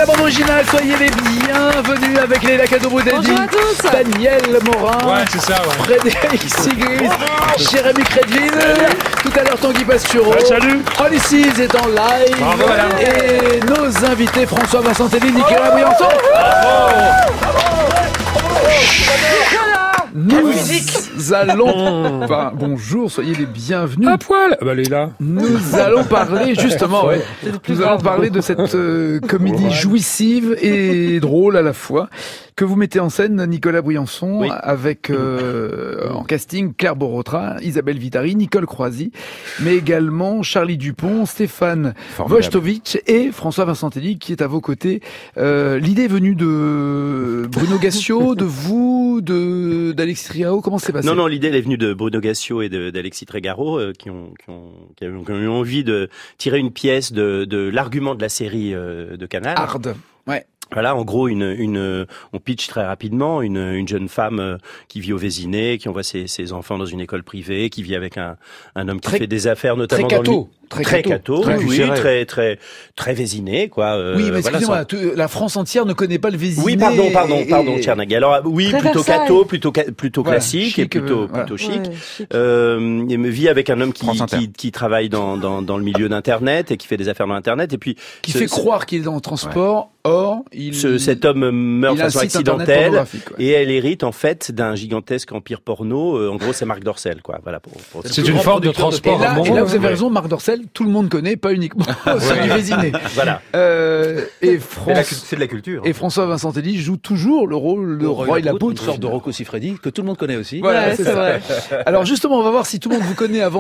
la bande originale, soyez les bienvenus avec Léla Cadot-Boudeldi, Bonjour à tous. Daniel Morin, Ouais, c'est ça, ouais. Frédéric Sigris, Jérémy Crédville, tout à l'heure Tanguy Pastureau, Salut. Holly Seas est en live, Bravo, madame. et nos invités François Vincentelli, Nicolas Briançon. Nous allons... Enfin, bonjour, soyez les bienvenus. À poil. Bah, elle est là. Nous allons parler justement, nous allons parler de cette comédie jouissive et drôle à la fois que vous mettez en scène, Nicolas Briançon, Oui. avec en casting Claire Borotra, Isabelle Vitari, Nicole Croisy, mais également Charlie Dupont, Stéphane Wojtowicz et François Vincentelli qui est à vos côtés. L'idée est venue de Bruno Gassio, de vous, d'Alexis Triao. Comment c'est passé? Non, l'idée elle est venue de Bruno Gassio et d'Alexis Trégaro qui ont eu envie de tirer une pièce de l'argument de la série de Canal. Hard. Ouais. Voilà, en gros, on pitch très rapidement une jeune femme qui vit au Vésinet, qui envoie ses enfants dans une école privée, qui vit avec un homme qui fait des affaires, notamment très dans catho. Très catho, Très oui, poussiéré. très Vésinet, quoi. Oui, mais voilà, excusez-moi, la France entière ne connaît pas le Vésinet. Oui, pardon, Tchernagui. Alors, oui, Très plutôt Versailles. catho, plutôt Voilà, classique chic, et plutôt voilà. chic. Ouais, chic. Et me vit avec un homme France Inter. qui travaille dans le milieu d'Internet et qui fait des affaires dans Internet. Et puis, Qui fait croire qu'il est dans le transport, or, cet homme meurt il de a un façon site internet accidentelle pornographique, ouais. et elle hérite en fait d'un gigantesque empire porno. En gros, c'est Marc Dorcel, quoi. Voilà. C'est une forme de transport à Et monde. là, vous avez Ouais. raison, Marc Dorcel, tout le monde connaît, pas uniquement ceux du Vésinet. Voilà. Et C'est de la culture. et François Vincentelli joue toujours le rôle de Roy Lapoutre. Une sorte de Rocco Siffredi que tout le monde connaît aussi. Voilà, Ouais, c'est c'est ça. vrai. Alors justement, on va voir si tout le monde vous connaît avant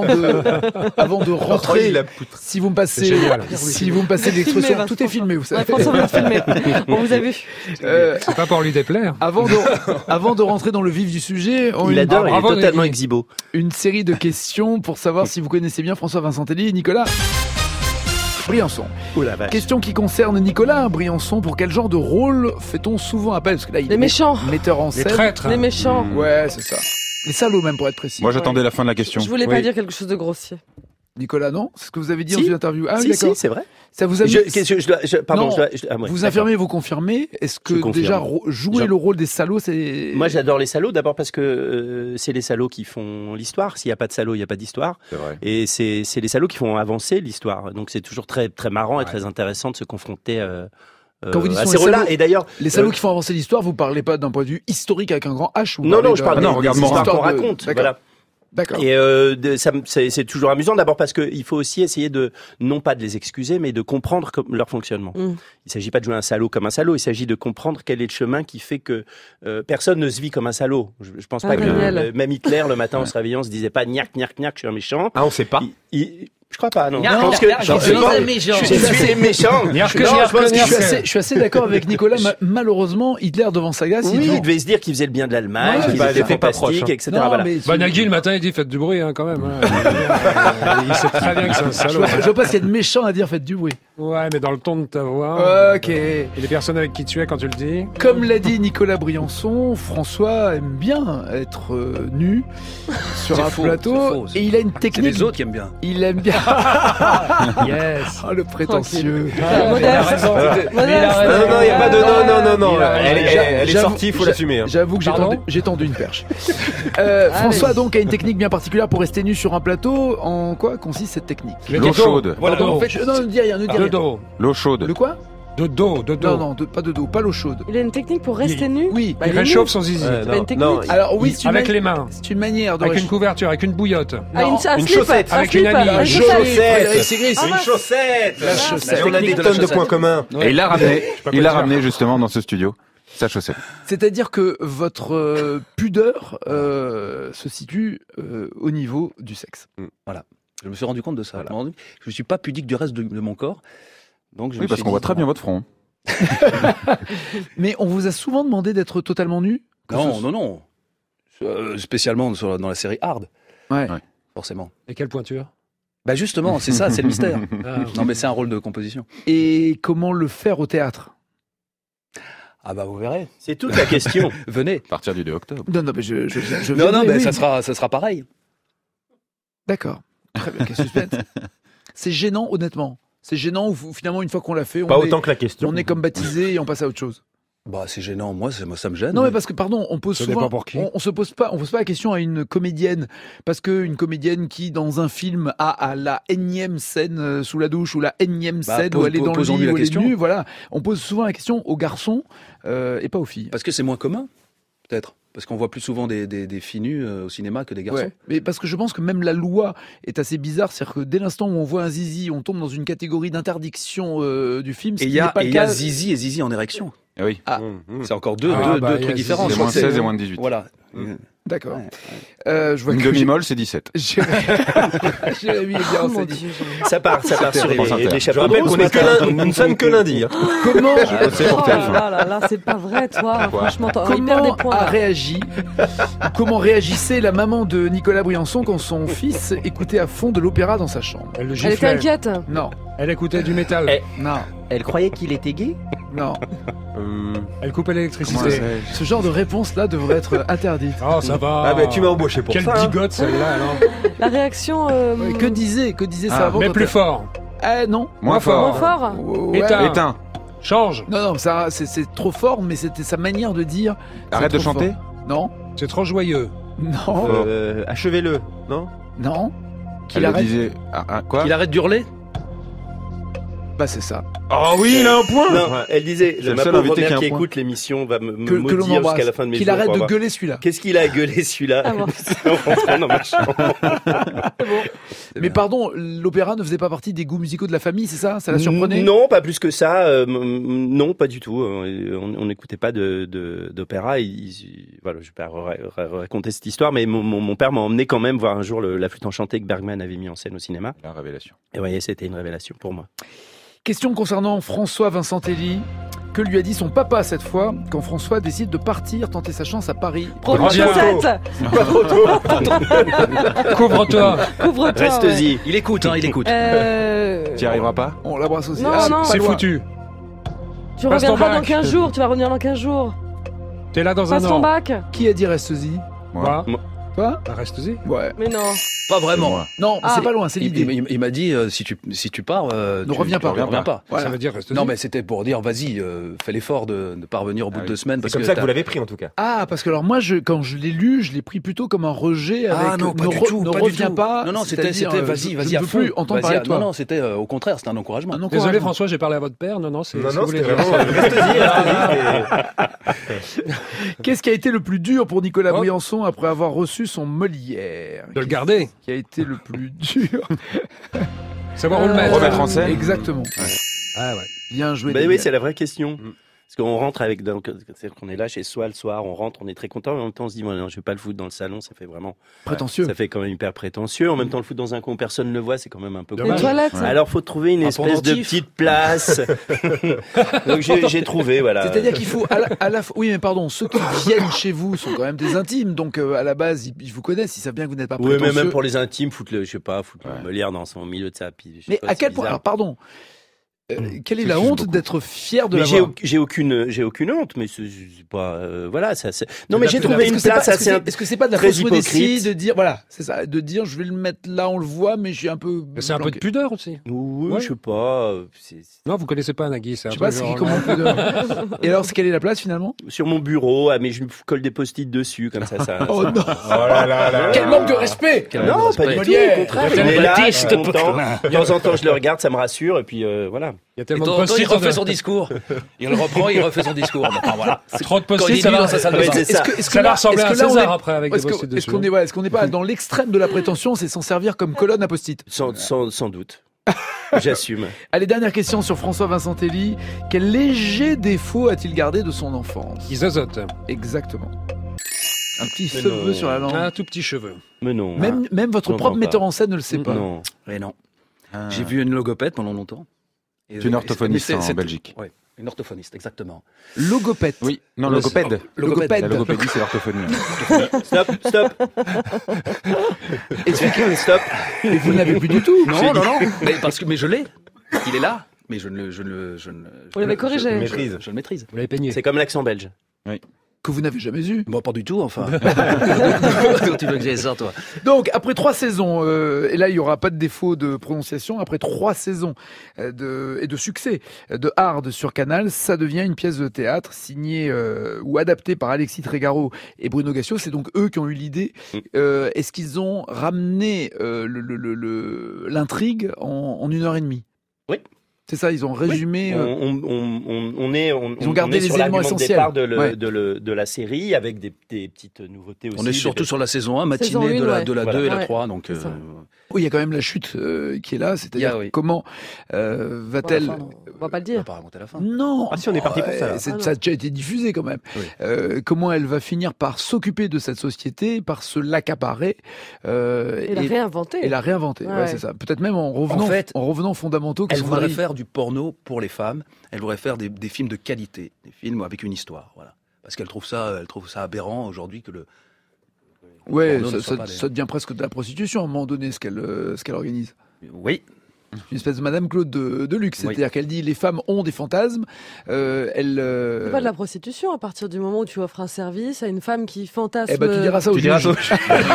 de rentrer. Si vous me passez, C'est génial. si vous me passez Filmé, l'expression, Vincent. tout est filmé, vous savez. Ouais, François va te filmer. On vous a vu. Euh, Pas pour lui déplaire. avant de rentrer dans le vif du sujet, Il adore, il bravo, est totalement Nagui. exhibo. une série de questions pour savoir si vous connaissez bien François Vincentelli et Nicolas Briançon. Oh la vache. Question qui concerne Nicolas Briançon. Pour quel genre de rôle fait-on souvent appel? Parce que là, il Les est méchants. metteur en Les scène. traîtres. Les méchants. Ouais, c'est ça. Les salauds même, pour être précis. Moi, j'attendais la fin de la question. Je voulais Oui. pas dire quelque chose de grossier. Nicolas, non? C'est ce que vous avez dit Si. dans une interview. Ah oui, Si, d'accord. c'est vrai. Ça vous a mis... Pardon, Non. ouais, Vous d'accord. affirmez, vous confirmez. Est-ce que Je confirme. déjà jouer Je- le rôle des salauds, c'est... Moi, j'adore les salauds. D'abord parce que c'est les salauds qui font l'histoire. S'il n'y a pas de salauds, il n'y a pas d'histoire. C'est vrai. Et c'est les salauds qui font avancer l'histoire. Donc c'est toujours très très marrant et très intéressant de se confronter Quand vous dites à sont ces les rôles-là. salauds- Et d'ailleurs, Les salauds qui font avancer l'histoire, vous parlez pas d'un point de vue historique avec un grand H. Vous non, parlez je parle d'un- des regarde histoires Morin. qu'on raconte. D'accord. Voilà. D'accord. Et c'est toujours amusant d'abord parce qu'il faut aussi essayer de non pas de les excuser mais de comprendre leur fonctionnement. Mm. Il s'agit pas de jouer un salaud comme un salaud, il s'agit de comprendre quel est le chemin qui fait que personne ne se vit comme un salaud. Je pense Ah, pas que Daniel. même Hitler le matin en se réveillant se disait pas gnac, je suis un méchant. Ah, on sait pas. Je crois pas, non. Gnac, Je pense gnac, que gnac, je pense- méchant. je suis méchant. Gnac, Non, gnac, je pense gnac. que Je suis assez d'accord avec Nicolas. Malheureusement, Hitler devant sa glace, oui, il il devait se dire qu'il faisait le bien de l'Allemagne, Ouais, qu'il bah, était il était pas fantastique, proche, hein. etc. Non, Voilà. mais Bah, Nagui, le matin, il dit faites du bruit, hein, quand même. hein. Il sait très bien que c'est un je salaud. vois, je vois pas ce qu'il y a de méchant à dire, faites du bruit. Ouais, mais dans le ton de ta voix. Ok. Et les personnes avec qui tu es quand tu le dis. Comme l'a dit Nicolas Briançon, François aime bien être nu sur C'est un faux, plateau c'est faux, c'est et il a une C'est technique. les autres qui aiment bien. Il aime bien. Yes. Oh, le prétentieux. Modeste. Non, non, il n'y a pas de. Non. Elle est J'avoue- sortie, il faut l'assumer. hein. J'avoue que Pardon j'ai tendu une perche. François donc a une technique bien particulière pour rester nu sur un plateau. En quoi consiste cette technique? L'eau chaude. Voilà, Pardon, en fait, non, ne dis rien, ne dis de rien. dos. L'eau chaude. Le quoi? De dos, de dos. Non, pas de dos, pas l'eau chaude. Il a une technique pour rester nu. Oui. Bah, Il il est nu. réchauffe son zizi. C'est pas une technique. Alors oui, c'est une, Avec les mains. c'est une manière de Avec une réchauffer. couverture, avec une bouillotte. Ah, Non, un une slip, chaussette, un avec slip, une amie. un Une chaussette. Frédéric Sigris. Ah, mince. chaussette. La chaussette. On a des tonnes de points communs. Ouais. Et il l'a ramené. pas Il quoi l'a dire. ramené justement dans ce studio. Sa chaussette. C'est-à-dire que votre pudeur se situe au niveau du sexe. Je me suis rendu compte de ça. Je ne suis pas pudique du reste de mon corps. Donc je Oui, me parce suis qu'on dit, voit très bien votre front. Mais on vous a souvent demandé d'être totalement nu? Non. Spécialement dans la série Hard, Ouais. Ouais. forcément. Et quelle pointure? Bah justement, c'est ça, c'est le mystère. Ah, Non mais c'est un rôle de composition. Et comment le faire au théâtre? Ah bah vous verrez. C'est toute la question. Venez. À partir du 2 octobre. Non, mais je Non, viendrai, mais oui. ça sera pareil. D'accord. Très bien, quel suspense. C'est gênant, honnêtement. C'est gênant ou finalement, une fois qu'on l'a fait, Pas autant que la question. on est comme baptisé et on passe à autre chose. Bah, c'est gênant. Moi, ça me gêne. Non, mais parce que, pardon, on pose Ça souvent, dépend pour qui. on pose pas la question à une comédienne, parce que une comédienne qui, dans un film, a à la énième scène sous la douche, ou la énième scène où elle est dans le posons-lui lit, la où elle est question. nue, voilà. On pose souvent la question aux garçons, et pas aux filles. Parce que c'est moins commun, peut-être. Parce qu'on voit plus souvent des filles nues au cinéma que des garçons. Ouais. Mais parce que je pense que même la loi est assez bizarre, c'est-à-dire que dès l'instant où on voit un zizi, on tombe dans une catégorie d'interdiction du film, ce Et qui il y n'est pas le cas. a Zizi et Zizi en érection. Ah oui. Ah, C'est encore deux Ah, bah, il y a trucs différents. C'est Je crois moins que 16 et moins de 18. Voilà. d'accord. Ouais. Je vois Une que demi-molle, c'est 17. Jérémy est bien Oh mon renseigné. Dieu, Ça part sur France Inter. les Je chapeaux rappelle de roue qu'on ce est que matin. nous ne sommes que lundi. Hein. Comment C'est pour Oh TF1. là, c'est pas vrai, toi. Franchement, il perd des Comment points. a là. réagi Comment réagissait la maman de Nicolas Briançon quand son fils écoutait à fond de l'opéra dans sa chambre? Elle le Elle était giflait. inquiète. Non, Elle écoutait du métal. non, Elle croyait qu'il était gay. non. Elle coupait Comment l'électricité. c'est Ce genre de réponse-là devrait être interdite. Oh, ça va. Ah ben tu m'as embauché pour Quelle ça. hein. bigote celle-là, alors. La réaction. Que disait ça Ah, avant Mais quand plus elle- fort. Ah non. Moins Moins fort. fort. Ouais. Éteins. Éteins. Change. Non, ça, c'est trop fort, mais c'était sa manière de dire. c'est Arrête de trop chanter. fort. Non, C'est trop joyeux. non, Achevez-le, non? non. Qu'il Elle le arrête. disait. Quoi Qu'il arrête d'hurler. Bah c'est ça. Oh oui, il a un point. Non, elle disait, C'est le ma seul pauvre invité qui a mère un qui point. écoute l'émission va me Que l'on maudire jusqu'à embrasse. la fin de mes Qu'il jours. arrête pour de avoir- gueuler celui-là. Qu'est-ce qu'il a gueulé celui-là Ah bon. en rentrant dans ma chambre. Mais pardon, l'opéra ne faisait pas partie des goûts musicaux de la famille, c'est ça? Ça la surprenait? Non, pas plus que ça. Non, pas du tout. On n'écoutait pas d'opéra. Voilà, je vais pas raconter cette histoire, mais mon père m'a emmené quand même voir un jour la flûte enchantée que Bergman avait mis en scène au cinéma. La révélation. Et voyez, c'était une révélation pour moi. Question concernant François Vincentelli. Que lui a dit son papa cette fois quand François décide de partir tenter sa chance à Paris? Prends une Reviens. chaussette. Couvre-toi. Couvre-toi. ouais. Reste-y. Il écoute, il écoute. Tu n'y arriveras pas. On l'embrasse aussi. Non, Ah, non. pas C'est loin. foutu. Tu Passe ton reviendras dans bac. 15 jours. Tu vas revenir dans 15 jours. T'es là dans un Passe ton an. bac. Qui a dit reste-y? Quoi Quoi? Bah, reste-y. Ouais. Mais non. Pas vraiment. Moi. Non, Ah. c'est pas loin, c'est Il, l'idée. il m'a dit si tu pars, Ne reviens pas. reviens pas. Voilà. Ça veut dire reste-y. Non, mais c'était pour dire vas-y, fais l'effort de parvenir au bout Ah de oui. 2 semaines. C'est Parce comme que ça que t'as- vous l'avez pris en tout cas. Ah, parce que alors moi, quand je l'ai lu, je l'ai pris plutôt comme un rejet avec Ah non, pas ne, du re- tout, ne pas du reviens tout. pas. Non, c'était c'est-à-dire, vas-y, je vas-y ne à veux fond. plus entendre Vas-y parler à- de toi. Non, c'était au contraire, c'était un encouragement. Un Désolé encouragement. François, j'ai parlé à votre père. Non, c'est Non, ce non, que vous c'était voulez dire. vraiment. Reste-y. Qu'est-ce qui a été le plus dur pour Nicolas Oh. Briançon après avoir reçu son Molière? De le garder. Qui a été le plus dur? Savoir où le mettre. Remettre en scène. Exactement. Ah ouais. Bien joué. Bah Daniel. oui, c'est la vraie question. Parce qu'on rentre avec, c'est-à-dire qu'on est là chez soi le soir, on rentre, on est très content, mais en même temps on se dit, bon, non, je vais pas le foutre dans le salon, ça fait vraiment, Prétentieux. ça fait quand même hyper prétentieux. En même temps, le foutre dans un coin où personne ne le voit, c'est quand même un peu Les Dommage. toilettes. Ouais. Alors, faut trouver une Un espèce de pendentif. petite place. Donc, j'ai trouvé, voilà. C'est-à-dire qu'il faut à la fois. Oui, mais pardon, ceux qui viennent chez vous sont quand même des intimes, donc à la base, ils vous connaissent, ils savent bien que vous n'êtes pas Oui, prétentieux. mais même pour les intimes, foutre le Molière dans son milieu de sa puis, je sais Mais pas, à c'est quel point? bizarre. Alors, pardon. Quelle est Ça la suce honte beaucoup. d'être fier de Mais l'avoir? j'ai aucune honte, mais c'est pas, voilà, ça, non, mais l'as j'ai fait trouvé Est-ce une que c'est pas- place assez, Est-ce que c'est pas de la très fausse modestie hypocrite. de dire, voilà, c'est ça, de dire, je vais le mettre là, on le voit, mais je suis un peu. Mais c'est un peu de planqué. pudeur aussi. oui, Ouais. je sais pas, Non, vous connaissez pas Nagui. C'est un Je sais peu pas, c'est genre- comment on peut de- Et alors, quelle est la place finalement? sur mon bureau, mais je me colle des post-it dessus, comme ça. Oh non! Oh là là là. Quel manque de respect! Non, pas du tout, Molière. au contraire. Il y a Il est là, je Baptiste, suis content. De temps en temps, je le regarde, ça me rassure, et puis voilà. Il y a Et tellement de de temps en temps, il post-it. refait son discours. Il le reprend, il refait son discours. Enfin, voilà. Trop de Quand il post-it, est ça nu va. dans sa salle de Ouais, bain. c'est ça. Ça va ressembler à là, on César est- après avec des Est-ce post-it que- est-ce dessus. qu'on n'est pas dans l'extrême de la prétention, c'est s'en servir comme colonne à post-it? Sans doute. J'assume. Allez, dernière question sur François Vincentelli. Quel léger défaut a-t-il gardé de son enfance? Il zozote. Exactement. Un petit Mais cheveu non. sur la langue. Un tout petit cheveu. Mais non. Même votre Non, propre non, metteur pas. en scène ne le sait pas. Non. Mais non. Ah. J'ai vu une logopède pendant longtemps. Et- C'est une orthophoniste mais c'est- en c'est- Belgique. Ouais, une orthophoniste, exactement. Logopède. Oui, non, logopède. Logopède. La logopédie, c'est l'orthophonie. Stop. Expliquez. Stop. Et vous ne l'avez plus du tout. Non. Mais je l'ai. Il est là. Mais je ne le. Vous l'avez corrigé. Maîtrise. Je le maîtrise. Vous l'avez peigné. C'est comme l'accent belge. que vous n'avez jamais eu. Bon, pas du tout, enfin. Tu veux que j'aie ça, toi? Donc, après 3 saisons, et là, il y aura pas de défaut de prononciation, après 3 saisons et de succès de Hard sur Canal, ça devient une pièce de théâtre signée ou adaptée par Alexis Trégaro et Bruno Gassio. C'est donc eux qui ont eu l'idée. Est-ce qu'ils ont ramené l'intrigue en 1h30? Oui. C'est ça, ils ont résumé. Oui. Ils ont gardé les sur éléments l'argument de essentiels. départ Ouais. de la série avec des petites nouveautés aussi. On est surtout sur la saison 1, Saison matinée 1, de la ouais. 2 Voilà. et la Ouais, 3. Donc, c'est ça. Oui, il y a quand même la chute qui est là, c'est-à-dire oui. comment va-t-elle... On va pas le on va dire. pas raconter la fin. Non. Ah si, on est parti pour ça, là. Ça a déjà été diffusé quand même. Oui. Comment elle va finir par s'occuper de cette société, par se l'accaparer Et la réinventer. et la réinventer. Ouais, Ouais. c'est ça. Peut-être même en revenant, En fait, en revenant aux fondamentaux. Elle son voudrait mari- faire du porno pour les femmes. Elle voudrait faire des films de qualité, des films avec une histoire, voilà. Parce qu'elle trouve ça aberrant aujourd'hui que le. Ouais, porno ne soit ça pas des- devient presque de la prostitution à un moment donné ce qu'elle organise. Oui. Une espèce de Madame Claude de luxe, Oui. c'est-à-dire qu'elle dit les femmes ont des fantasmes. Elle. C'est pas de la prostitution à partir du moment où tu offres un service à une femme qui fantasme. Eh ben tu diras ça au Tu diras juge.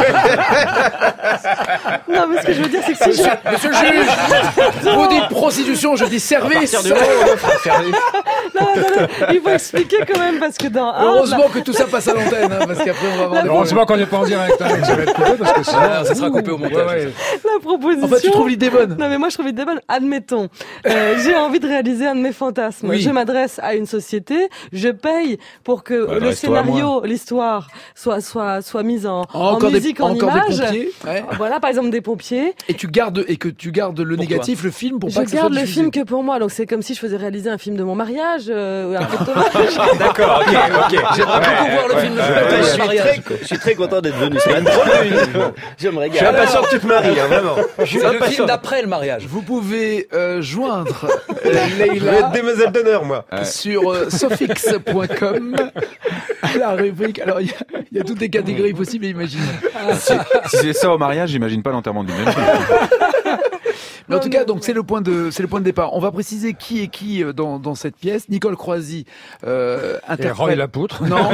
Non, mais ce que je veux dire, c'est que si je. Monsieur le juge, vous dites prostitution, je dis service. Non, il faut expliquer quand même parce que dans Hard, Heureusement que tout ça passe à l'antenne, hein, parce qu'après on va avoir des Heureusement qu'on n'est pas en direct, hein, que ça va être coupé, parce que sinon... Ça sera coupé au montage. Ouais, ouais. la proposition. En fait, tu trouves l'idée bonne. Non mais moi je trouve l'idée bonne. Admettons, j'ai envie de réaliser un de mes fantasmes. Oui. Je m'adresse à une société, je paye pour que le adresse-toi à scénario, l'histoire soit mise en Encore musique, en encore image. des pompiers. Ouais. Voilà, par exemple des pompiers. Et que tu gardes le Pour négatif, le film, pour Je pas que ça garde soit le diffusé. film que pour moi. Donc c'est comme si je faisais réaliser un film de mon mariage, un film de D'accord, ok. J'aimerais beaucoup voir le film de mariage. Je suis très content d'être venu. C'est une drôle de nuit. Je me Je suis régale. impatient que tu te maries, hein, vraiment. Je suis C'est le impatient. film d'après le mariage. Vous pouvez joindre Je vais Leïla être demoiselle d'honneur, moi. sur sofix.com à la rubrique. Alors, il y a toutes les catégories possibles et imaginables. Si c'est ça au mariage, j'imagine pas l'enterrement d'une jeune fille. Mais en tout cas, donc c'est le point de départ. On va préciser qui est qui dans cette pièce. Nicole Croisy Et interprète. Roy Lapoutre. Non.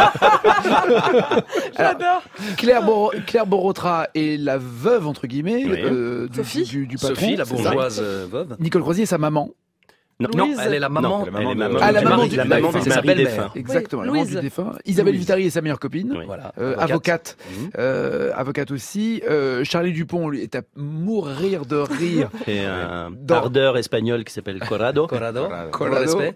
J'adore. Claire Borotra est la veuve entre guillemets Oui. Sophie. du patron. Sophie, la c'est ça. bourgeoise veuve. Nicole Croisy est sa maman. Non, Non, Louise. elle est la maman. Non, la maman elle est de- maman Ah, la du maman mari- du- la maman c'est du sa mari belle-mère. défunt. Exactement, la Louise. maman du défunt. Isabelle Louise. Vitari est sa meilleure copine. Oui. Voilà. Avocate. Mhm. Avocate aussi. Charlie Dupont lui, est à mourir de rire. Et un Dans- ardeur espagnol qui s'appelle Corrado. Corrado. Voilà. Pour le respect.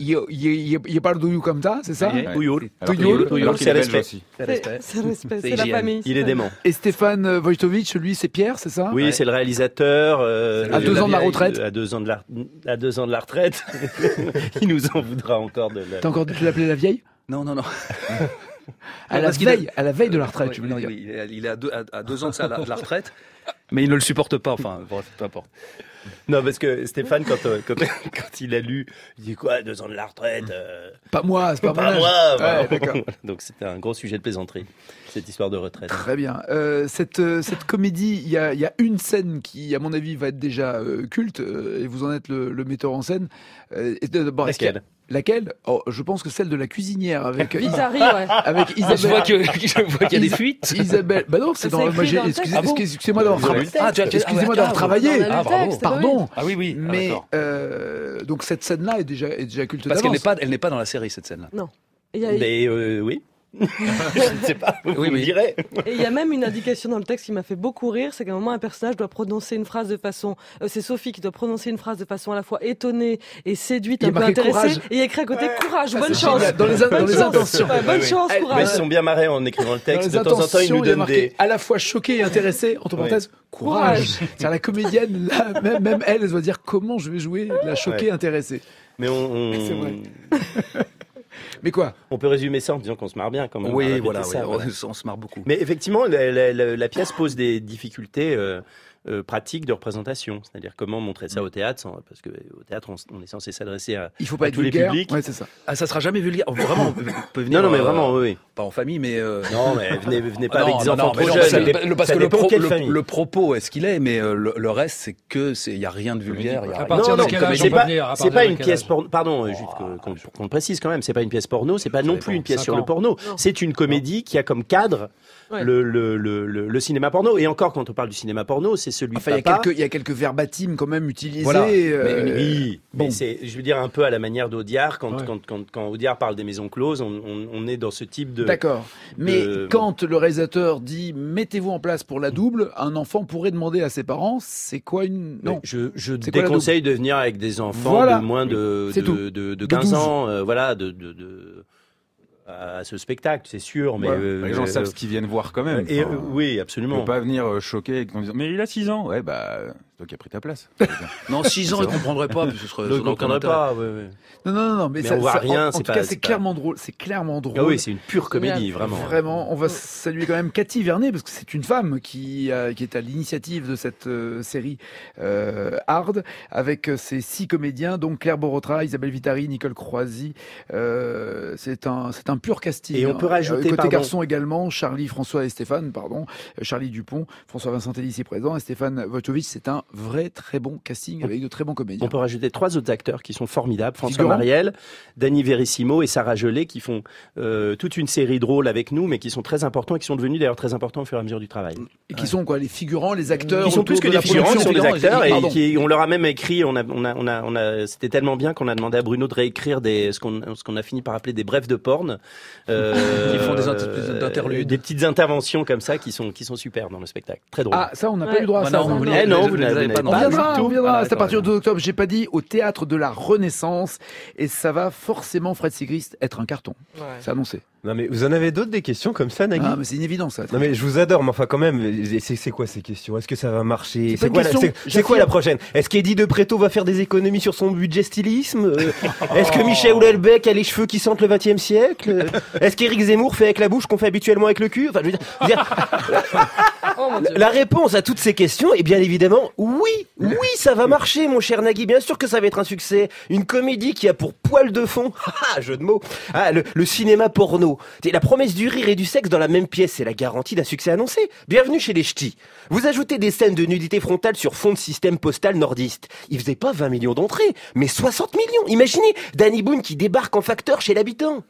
Il parle d'où comme ça, c'est ça? Oui. Pouyoul. Alors qu'il Touyoul. est- alors qu'il est C'est belge respect. aussi. C'est respect. C'est respect, C'est c'est la hygiène. famille. Il est dément. Et Stéphane Wojtowicz, lui, c'est Pierre, c'est ça? Oui, c'est le réalisateur. À 2 ans de la retraite. À 2 ans de la retraite. Il nous en voudra encore de la... T'as encore dû l'appeler la vieille? Non, non, non. À la Parce qu'il veille de la retraite, Oui, tu veux non, dire. il est à 2 ans de la retraite, mais il ne le supporte pas. Enfin, bref, peu importe. Non, parce que Stéphane, quand il a lu, il dit quoi, 2 ans de la retraite Pas moi, c'est pas, Pas mon âge. moi Ouais, voilà. d'accord. Donc c'était un gros sujet de plaisanterie, cette histoire de retraite. Très bien. Cette comédie, il y a une scène qui, à mon avis, va être déjà culte, et vous en êtes le metteur en scène. D'abord, est-ce qu'il y a- Laquelle Laquelle? Oh, je pense que celle de la cuisinière avec Vitari, ouais. avec Je vois Isabelle. qu'il y a des fuites. Isabelle. Bah non, c'est C'est dans. écrit Moi, j'ai- dans le texte. excusez-moi d'avoir travaillé. Excusez-moi d'avoir travaillé. Dans le Ah, bravo. texte, bah oui. Pardon. Ah oui, oui. Mais d'accord. donc cette scène-là est déjà culte Parce qu'elle d'avance. n'est pas dans la série, cette scène-là. Il y a- Mais oui. Je ne sais pas, vous Oui, me oui. direz. Et il y a même une indication dans le texte qui m'a fait beaucoup rire, c'est qu'à un moment un personnage doit prononcer une phrase de façon, c'est Sophie qui doit prononcer une phrase de façon à la fois étonnée et séduite, Il y a un peu marqué intéressée, courage. et il y a écrit à côté courage, bonne c'est chance. génial. Dans les Bonne chance. intentions. Ouais, bonne chance, Elle- Mais courage. ils se sont bien marrés en écrivant le Dans texte. les De temps en temps, ils intentions, nous il y a donnent marqué des... à la fois choqué et intéressé, entre parenthèses, courage. C'est-à-dire la comédienne, là, même elle doit dire comment je vais jouer la choquée intéressée. Mais C'est vrai. Mais quoi? on peut résumer ça en disant qu'on se marre bien quand même. Oui, Répéter voilà, ça, oui, voilà. on se marre beaucoup. Mais effectivement, la pièce pose des difficultés pratique de représentation. C'est-à-dire comment montrer ça au théâtre, parce que au théâtre, on est censé s'adresser à il faut pas à être tous les vulgaire. publics. Ouais, c'est ça. Ah, ça sera jamais vulgaire. Vraiment, vous pouvez venir. Non, mais vraiment, oui. Pas en famille, mais. Non, mais venez pas avec des non, enfants mais trop non, jeunes. parce Ça que dépend quelle famille. le propos est ce qu'il est, mais le reste, il y a rien de vulgaire. À partir de quel âge on peut venir ? C'est pas une pièce porno. Pardon, juste qu'on le précise quand même. C'est pas une pièce porno. C'est pas non plus une pièce sur le porno. C'est une comédie qui a comme cadre le cinéma porno. Et encore, quand on parle du cinéma porno, c'est celui Enfin, il y a quelques verbatims quand même utilisés. Voilà. Oui, bon. mais c'est, je veux dire, un peu à la manière d'Audiard. Quand Audiard parle des maisons closes, on est dans ce type de... D'accord. Mais quand le réalisateur dit « mettez-vous en place pour la double », un enfant pourrait demander à ses parents « c'est quoi une... » Non. Je déconseille de venir avec des enfants de moins de 15 ans, à ce spectacle, c'est sûr, mais les gens savent ce qu'ils viennent voir quand même. Et oui, absolument. On peut pas venir choquer en disant mais il a 6 ans. Ouais, c'est toi qui as pris ta place. Non, 6 ans, ils comprendrait pas, parce que ce serait. Ils comprendrait pas. Non, mais ça, on voit rien. En tout cas, c'est clairement drôle. C'est clairement drôle. Ah oui, c'est une pure comédie, vraiment. Vraiment, on va saluer quand même Cathy Vernet parce que c'est une femme qui est à l'initiative de cette série Hard avec ses 6 comédiens, donc Claire Borotra, Isabelle Vitari, Nicole Croisy. C'est un pur casting. Et on peut rajouter côté garçon également, Charlie, François et Stéphane, Charlie Dupont, François Vincent Tellier ici présent et Stéphane Wojtowicz. C'est un vrai très bon casting avec de très bons comédiens. On peut rajouter 3 autres acteurs qui sont formidables, François Mariel, Dany Verissimo et Sarah Gelé, qui font toute une série de rôles avec nous, mais qui sont très importants et qui sont devenus d'ailleurs très importants au fur et à mesure du travail. Et qui sont quoi, les figurants, les acteurs? Qui sont plus que des figurants, qui sont des acteurs et on leur a même écrit. C'était tellement bien qu'on a demandé à Bruno de réécrire ce qu'on a fini par appeler des brefs de porn. Ils font des interludes, des petites interventions comme ça qui sont super dans le spectacle. Très drôle. Ah, ça, on n'a pas eu le droit à ça. Non, vous n'avez pas. On viendra. C'est à partir de octobre. J'ai pas dit, au théâtre de la Renaissance, et ça va forcément, Fred Sigrist, être un carton. Ouais. C'est annoncé. Non mais vous en avez d'autres des questions comme ça, Nagui? Ah mais c'est une évidence ça. Non mais je vous adore, mais enfin quand même, c'est quoi ces questions? Est-ce que ça va marcher? C'est quoi la prochaine? Est-ce qu'Eddie de Pretto va faire des économies sur son budget stylisme? Est-ce que Michel Houellebecq a les cheveux qui sentent le XXe siècle? Est-ce qu'Éric Zemmour fait avec la bouche qu'on fait habituellement avec le cul? Enfin, je veux dire la réponse à toutes ces questions est bien évidemment oui, ça va marcher, mon cher Nagui. Bien sûr que ça va être un succès. Une comédie qui a pour poil de fond, jeu de mots, le cinéma porno. La promesse du rire et du sexe dans la même pièce, c'est la garantie d'un succès annoncé. Bienvenue chez les ch'tis. Vous ajoutez des scènes de nudité frontale sur fond de système postal nordiste. Il faisait pas 20 millions d'entrées, mais 60 millions. Imaginez Danny Boone qui débarque en facteur chez l'habitant.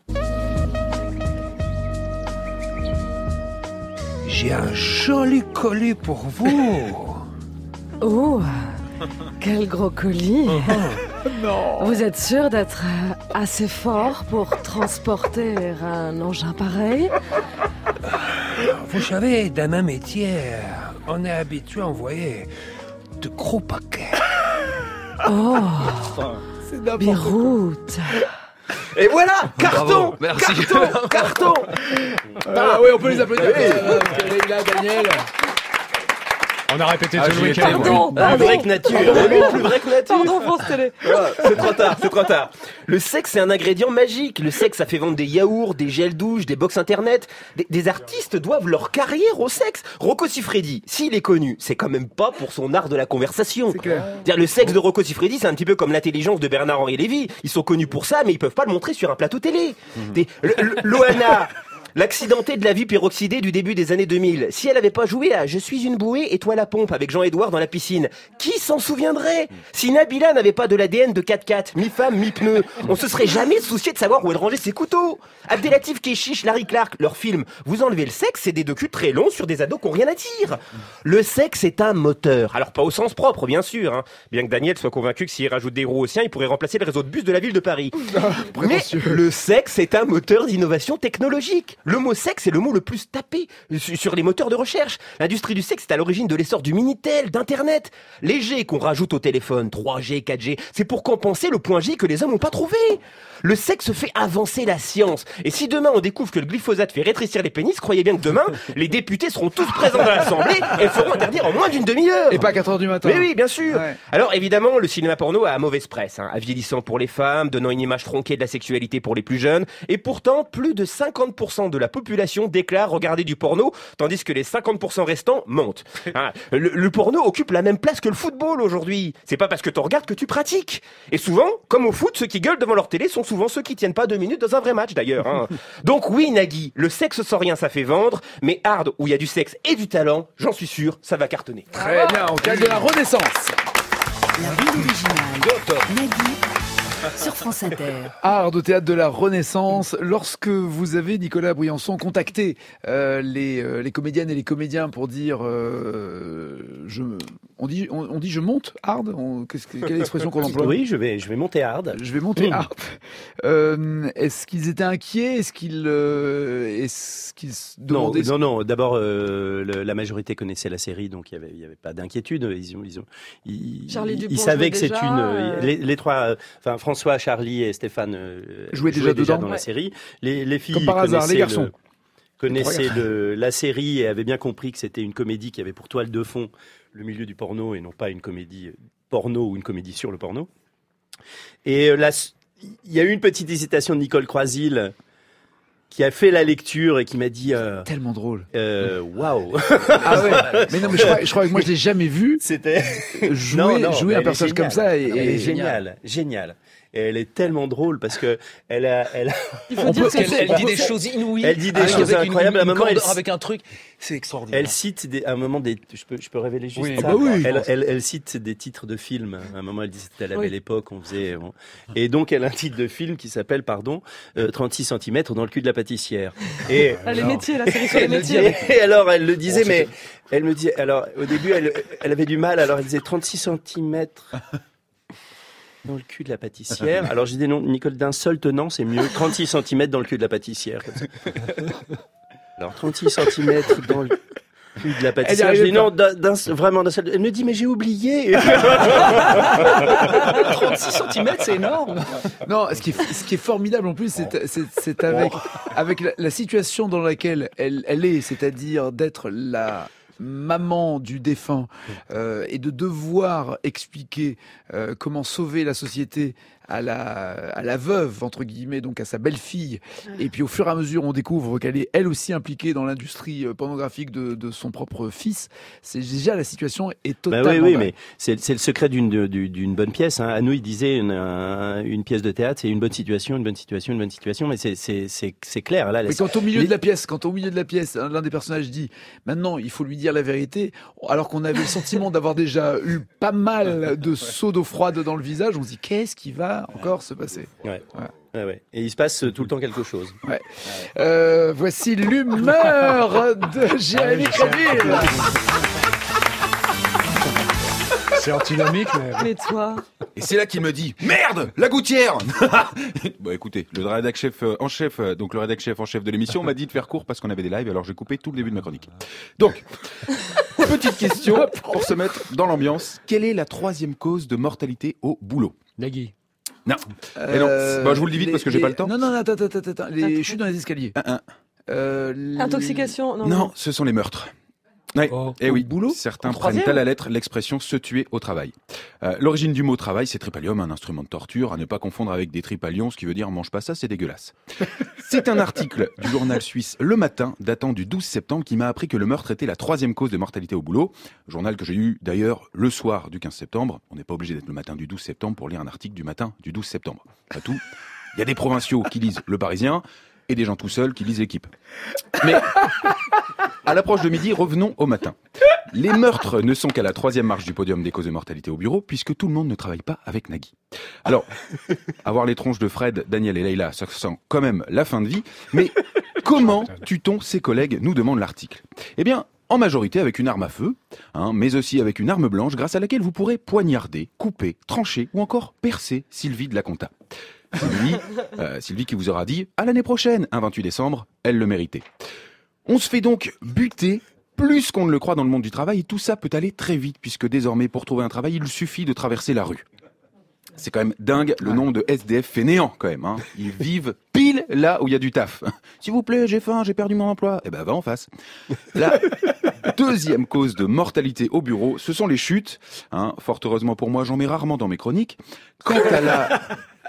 J'ai un joli colis pour vous. Oh, quel gros colis. Non. Vous êtes sûr d'être assez fort pour transporter un engin pareil? Vous savez, dans un métier, on est habitué à envoyer de gros paquets. Oh, C'est Biroute. Et voilà, carton. Bravo, merci. Carton. Oui, on peut les applaudir. Là, Daniel. On a répété tout le week-end. Pardon, Plus vrai que nature. Plus vrai que nature. Pardon, France Télé. C'est trop tard. Le sexe, c'est un ingrédient magique. Le sexe, ça fait vendre des yaourts, des gels douche, des box internet. Des artistes doivent leur carrière au sexe. Rocco Siffredi, s'il est connu, c'est quand même pas pour son art de la conversation. C'est clair. C'est-à-dire, le sexe de Rocco Siffredi, c'est un petit peu comme l'intelligence de Bernard-Henri Lévy. Ils sont connus pour ça, mais ils peuvent pas le montrer sur un plateau télé. Loana, l'accidenté de la vie peroxydée du début des années 2000. Si elle avait pas joué à « Je suis une bouée et toi la pompe » avec Jean-Édouard dans la piscine, qui s'en souviendrait? Si Nabila n'avait pas de l'ADN de 4x4, mi-femme, mi-pneu, on se serait jamais soucié de savoir où elle rangeait ses couteaux. Abdelatif Kechiche, Larry Clark, leur film « Vous enlevez le sexe », c'est des docus très longs sur des ados qui ont rien à dire. Le sexe est un moteur. Alors pas au sens propre, bien sûr, hein. Bien que Daniel soit convaincu que s'il rajoute des roues au sien, il pourrait remplacer le réseau de bus de la ville de Paris. Mais le sexe est un moteur d'innovation technologique. Le mot sexe est le mot le plus tapé sur les moteurs de recherche. L'industrie du sexe est à l'origine de l'essor du Minitel, d'Internet. Les G qu'on rajoute au téléphone, 3G, 4G, c'est pour compenser le point J que les hommes n'ont pas trouvé. Le sexe fait avancer la science. Et si demain on découvre que le glyphosate fait rétrécir les pénis, croyez bien que demain, les députés seront tous présents dans l'Assemblée et feront interdire en moins d'une demi-heure. Et pas 4h du matin. Mais oui, bien sûr. Ouais. Alors évidemment, le cinéma porno a mauvaise presse, avilissant pour les femmes, donnant une image tronquée de la sexualité pour les plus jeunes. Et pourtant, plus de 50% de la population déclarent regarder du porno, tandis que les 50% restants mentent. Hein, le porno occupe la même place que le football aujourd'hui. C'est pas parce que tu regardes que tu pratiques. Et souvent, comme au foot, ceux qui gueulent devant leur télé sont souvent ceux qui tiennent pas 2 minutes dans un vrai match d'ailleurs. Hein. Donc oui, Nagui, le sexe sans rien, ça fait vendre, mais hard, où il y a du sexe et du talent, j'en suis sûr, ça va cartonner. Très bien, au cas de la Renaissance. La bande originale. Nagui. Sur France Inter. Art au théâtre de la Renaissance. Lorsque vous avez, Nicolas Briançon, contacté les comédiennes et les comédiens pour dire on dit je monte hard, quelle expression qu'on emploie? Oui, je vais monter hard. Je vais monter hard. Est-ce qu'ils étaient inquiets? Est-ce qu'ils se demandaient? Non. D'abord, la majorité connaissait la série, donc il y avait pas d'inquiétude. Ils savaient que c'est les trois, enfin François, Charlie et Stéphane jouaient déjà dans la série. Les filles comme par hasard, les garçons connaissaient la série et avaient bien compris que c'était une comédie qui avait pour toile de fond le milieu du porno et non pas une comédie porno ou une comédie sur le porno. Et là, il y a eu une petite hésitation de Nicole Croisil qui a fait la lecture et qui m'a dit tellement drôle. Waouh. Ah ouais. Mais non, mais je crois que moi je l'ai jamais vu. C'était jouer un personnage comme ça et elle est géniale. Et elle est tellement drôle parce que elle dit des choses inouïes. Elle dit des choses incroyables. À un moment, avec un truc, c'est extraordinaire. Elle cite à un moment je peux révéler juste ça. Bah oui. Elle cite des titres de films. À un moment, elle dit c'était à la belle époque, on faisait. Bon. Et donc, elle a un titre de film qui s'appelle 36 cm dans le cul de la pâtissière. Et les métiers, la série sur les métiers. Et alors, elle le disait, mais elle me dit. Alors, au début, elle avait du mal. Alors, elle disait 36 cm. Dans le cul de la pâtissière. Alors j'ai dit non, Nicole, d'un seul tenant, c'est mieux. 36 cm dans le cul de la pâtissière. Comme ça. Alors 36 cm dans le cul de la pâtissière. Je dis non, vraiment d'un seul. Elle me dit mais j'ai oublié. 36 cm, c'est énorme. Non, ce qui est formidable en plus, c'est avec la situation dans laquelle elle est, c'est-à-dire d'être la maman du défunt et de devoir expliquer comment sauver la société à la veuve, entre guillemets, donc à sa belle-fille. Et puis au fur et à mesure, on découvre qu'elle est elle aussi impliquée dans l'industrie pornographique de son propre fils. C'est déjà, la situation est totalement... Oui, mais c'est le secret d'une bonne pièce. Hein. Anouilh disait une pièce de théâtre, c'est une bonne situation, mais c'est clair. Là, mais quand au milieu de la pièce, l'un des personnages dit « Maintenant, il faut lui dire la vérité », alors qu'on avait le sentiment d'avoir déjà eu pas mal de seaux d'eau froide dans le visage, on se dit « Qu'est-ce qui va encore se passer ?» Ouais. Et il se passe tout le temps quelque chose. Ouais. Voici l'humeur de Jérémy Crédville. C'est antinomique, mais toi. Et c'est là qu'il me dit merde, la gouttière. Bon, écoutez, le rédac chef en chef de l'émission m'a dit de faire court parce qu'on avait des lives, alors j'ai coupé tout le début de ma chronique. Donc, petite question pour se mettre dans l'ambiance. Quelle est la 3e cause de mortalité au boulot? Nagui. Non. Et non. Bah, je vous le dis vite parce que j'ai pas le temps. Non, attends. Les chutes dans les escaliers. Intoxication. Non, ce sont les meurtres. Ouais. Oui, boulot. Certains prennent à la lettre l'expression se tuer au travail. L'origine du mot travail, c'est tripalium, un instrument de torture, à ne pas confondre avec des tripalions, ce qui veut dire mange pas ça, c'est dégueulasse. C'est un article du journal suisse Le Matin, datant du 12 septembre, qui m'a appris que le meurtre était la 3e cause de mortalité au boulot. Journal que j'ai eu d'ailleurs le soir du 15 septembre. On n'est pas obligé d'être le matin du 12 septembre pour lire un article du matin du 12 septembre. Pas tout. Il y a des provinciaux qui lisent Le Parisien et des gens tout seuls qui lisent L'Équipe. Mais à l'approche de midi, revenons au matin. Les meurtres ne sont qu'à la 3e marche du podium des causes de mortalité au bureau, puisque tout le monde ne travaille pas avec Nagui. Alors, avoir les tronches de Fred, Daniel et Leïla, ça sent quand même la fin de vie, mais comment tue-t-on ses collègues, nous demande l'article. Eh bien, en majorité avec une arme à feu, mais aussi avec une arme blanche grâce à laquelle vous pourrez poignarder, couper, trancher ou encore percer Sylvie de la Conta. Sylvie qui vous aura dit « à l'année prochaine », un 28 décembre, elle le méritait. On se fait donc buter plus qu'on ne le croit dans le monde du travail et tout ça peut aller très vite puisque désormais pour trouver un travail, il suffit de traverser la rue. C'est quand même dingue le nombre de SDF fainéants quand même. Ils vivent pile là où il y a du taf. S'il vous plaît, j'ai faim, j'ai perdu mon emploi. Eh ben va en face. La 2e cause de mortalité au bureau, ce sont les chutes. Fort heureusement pour moi, j'en mets rarement dans mes chroniques. Quant à la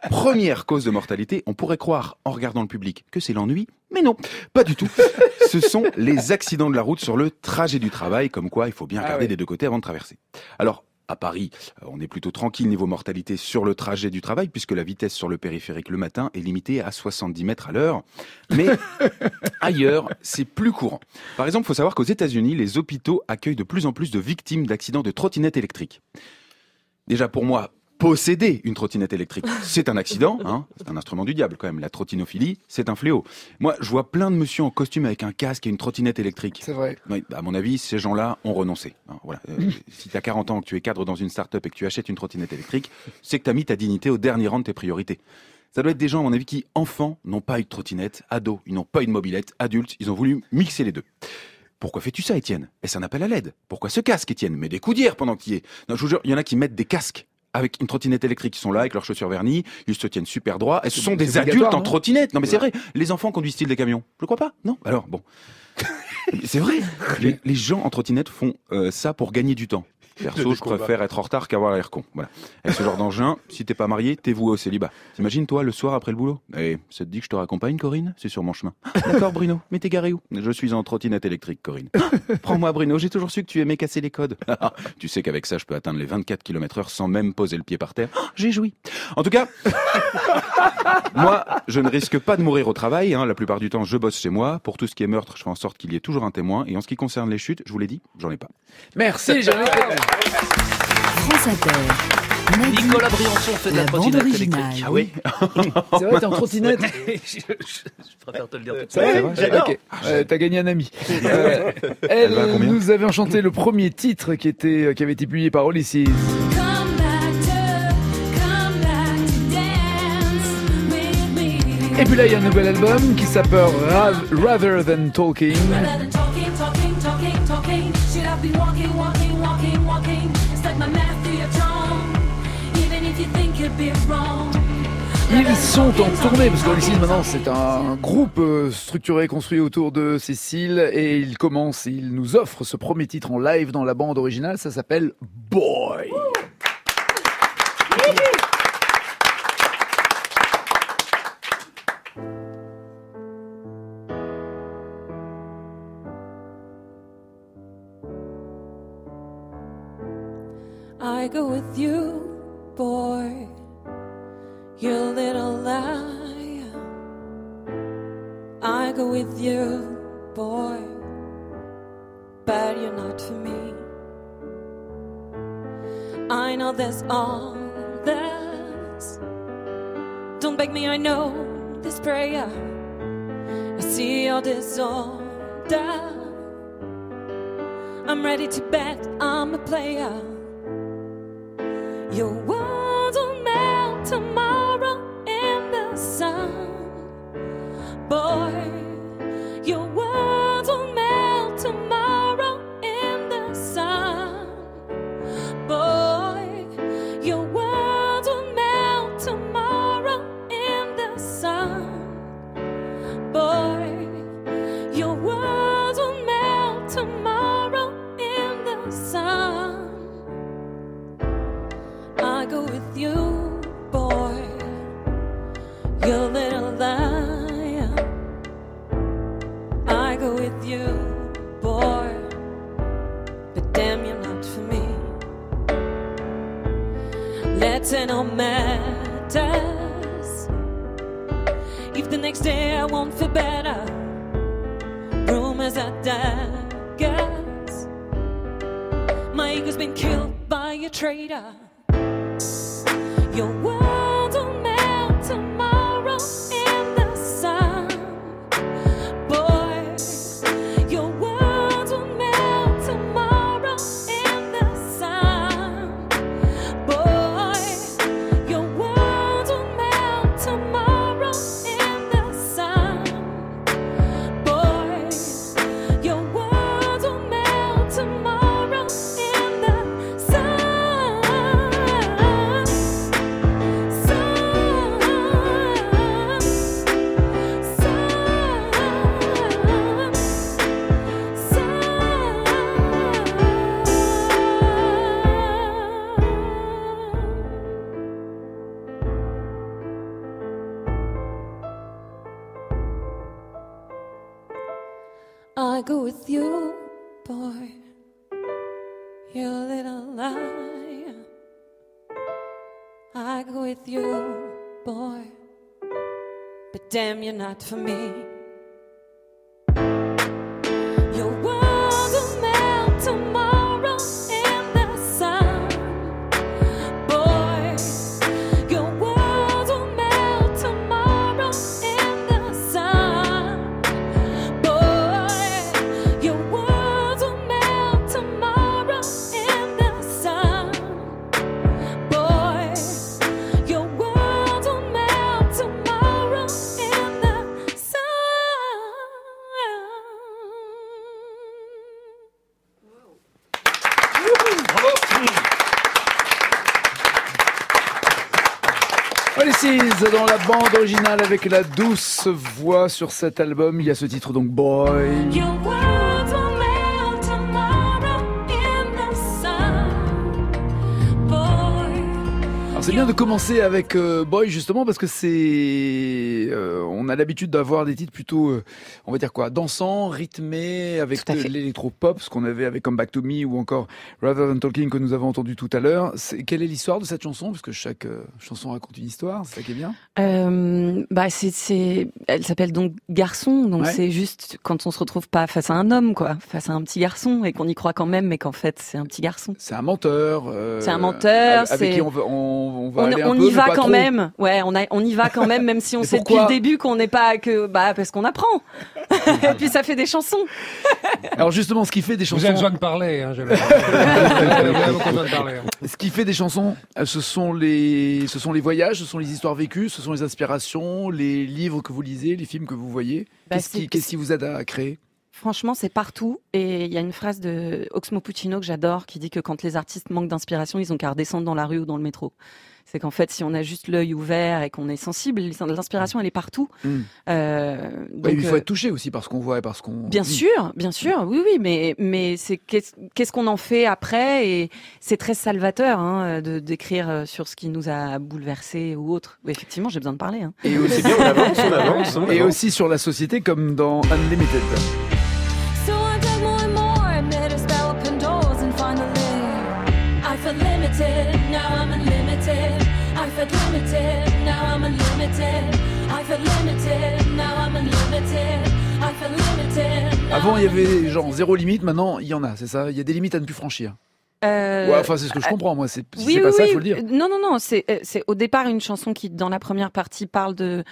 Première cause de mortalité, on pourrait croire, en regardant le public, que c'est l'ennui, mais non, pas du tout. Ce sont les accidents de la route sur le trajet du travail, comme quoi il faut bien regarder des deux côtés avant de traverser. Alors, à Paris, on est plutôt tranquille niveau mortalité sur le trajet du travail, puisque la vitesse sur le périphérique le matin est limitée à 70 mètres à l'heure. Mais ailleurs, c'est plus courant. Par exemple, il faut savoir qu'aux États-Unis, les hôpitaux accueillent de plus en plus de victimes d'accidents de trottinettes électriques. Déjà pour moi, posséder une trottinette électrique, c'est un accident, hein, c'est un instrument du diable quand même. La trottinophilie, c'est un fléau. Moi, je vois plein de monsieur en costume avec un casque et une trottinette électrique. C'est vrai. Oui, à mon avis, ces gens-là ont renoncé. Hein, voilà. Si tu as 40 ans, que tu es cadre dans une start-up et que tu achètes une trottinette électrique, c'est que tu as mis ta dignité au dernier rang de tes priorités. Ça doit être des gens, à mon avis, qui, enfants, n'ont pas eu de trottinette, ados, ils n'ont pas eu de mobilette, adultes, ils ont voulu mixer les deux. Pourquoi fais-tu ça, Étienne ? Est-ce un appel à l'aide ? Pourquoi ce casque, Étienne ? Mets des coudières pendant qu'il y est. Non, je vous jure, il y en a qui mettent des casques avec une trottinette électrique. Ils sont là avec leurs chaussures vernies, ils se tiennent super droit. Et ce sont des adultes en trottinette. Non mais c'est vrai, les enfants conduisent-ils des camions ? Je crois pas, non ? Alors bon, c'est vrai, les gens en trottinette font ça pour gagner du temps. Perso, je préfère être en retard qu'avoir l'air con. Voilà. Avec ce genre d'engin, si t'es pas marié, t'es voué au célibat. T'imagines, toi, le soir après le boulot ? Eh, ça te dit que je te raccompagne, Corinne ? C'est sur mon chemin. D'accord, Bruno, mais t'es garé où ? Je suis en trottinette électrique, Corinne. Prends-moi, Bruno, j'ai toujours su que tu aimais casser les codes. Tu sais qu'avec ça, je peux atteindre les 24 km/h sans même poser le pied par terre. J'ai joui. En tout cas, moi, je ne risque pas de mourir au travail. Hein. La plupart du temps, je bosse chez moi. Pour tout ce qui est meurtre, je fais en sorte qu'il y ait toujours un témoin. Et en ce qui concerne les chutes, je vous l'ai dit, j'en ai pas. Merci, Jérémy. France Inter. Nicolas Briançon fait de la trottinette électrique. Ah oui. C'est vrai, t'es en trottinette. Je préfère te le dire tout de C'est suite. vrai, J'adore. Ok. T'as gagné un ami. Elle va à Elle combien nous avait enchanté le premier titre qui avait été publié par Olysses. Et puis là, il y a un nouvel album qui s'appelle Rather Than Talking. Ils sont en tournée, parce qu'Olysses maintenant c'est un groupe structuré, construit autour de Cécile, et il nous offre ce premier titre en live dans la bande originale, ça s'appelle Boy. I go with you, boy, you little liar. I go with you, boy, but you're not for me. I know there's all this. Don't beg me, I know this prayer. I see your disorder. I'm ready to bet I'm a player. Your words will melt tomorrow in the sun. Boy, your words will melt tomorrow in the sun. Boy, your words will melt tomorrow in the sun. Boy, your words will melt tomorrow in the sun. I go with you, boy, you little liar. I go with you, boy, but damn, you're not for me. Let's end all matters. If the next day I won't feel better, rumors are daggers. My ego's been killed by a traitor. Your words will melt tomorrow in the sun. Boy, your words will melt tomorrow in the sun. Boy, your words will melt tomorrow in the sun. Boy, your words will melt tomorrow in the sun. with you, boy. You little liar. I go with you, boy. But damn, you're not for me. Your world will melt tomorrow in the sun, boy. Your world will melt tomorrow in the sun, boy. Your world will melt tomorrow in the sun, boy. Your world will melt tomorrow in the sun. Policies dans la bande originale avec la douce voix sur cet album. Il y a ce titre donc Boy. Your world will melt tomorrow in the sun, boy. Alors c'est bien de commencer avec Boy justement parce que on a l'habitude d'avoir des titres plutôt on va dire quoi, dansants, rythmés, avec de l'électro-pop, ce qu'on avait avec Come Back to Me ou encore Rather Than Talking que nous avons entendu tout à l'heure. Quelle est l'histoire de cette chanson? Parce que chaque chanson raconte une histoire, c'est ça qui est bien. Elle s'appelle donc Garçon, donc Ouais. c'est juste quand on se retrouve pas face à un homme, quoi, face à un petit garçon et qu'on y croit quand même, mais qu'en fait c'est un petit garçon. C'est un menteur. C'est un menteur. Avec qui on va aller un on peu, y mais va pas quand trop. même. Ouais, on y va quand même si on Mais sait pourquoi depuis le début qu'on n'est pas parce qu'on apprend. Et puis ça fait des chansons. Alors justement, ce qui fait des chansons. Vous avez besoin de parler, hein, j'ai beaucoup besoin de parler. Ce qui fait des chansons, ce sont les voyages, ce sont les histoires vécues, ce sont les inspirations, les livres que vous lisez, les films que vous voyez. Qu'est-ce qui vous aide à créer? Franchement, c'est partout. Et il y a une phrase de Oxmo Puccino que j'adore qui dit que quand les artistes manquent d'inspiration, ils ont qu'à redescendre dans la rue ou dans le métro. C'est qu'en fait, si on a juste l'œil ouvert et qu'on est sensible, l'inspiration, elle est partout. Donc, il faut être touché aussi par ce qu'on voit et par ce qu'on... Bien sûr, oui, mais c'est qu'est-ce qu'on en fait après, et c'est très salvateur d'écrire sur ce qui nous a bouleversés ou autre. Oui, effectivement, j'ai besoin de parler. Et aussi, bien, on avance. Et aussi sur la société comme dans Unlimited. So I dug more and more and made a spell, open doors, and finally I felt limited. Now I'm unlimited. I felt limited. Now I'm unlimited. I felt limited. Now I'm unlimited. I felt limited. Avant, il y avait genre zéro limite. Maintenant, il y en a, c'est ça. Il y a des limites à ne plus franchir. Ouais, enfin, c'est ce que je comprends, moi. C'est pas ça, il faut le dire. Non. C'est au départ une chanson qui, dans la première partie, parle de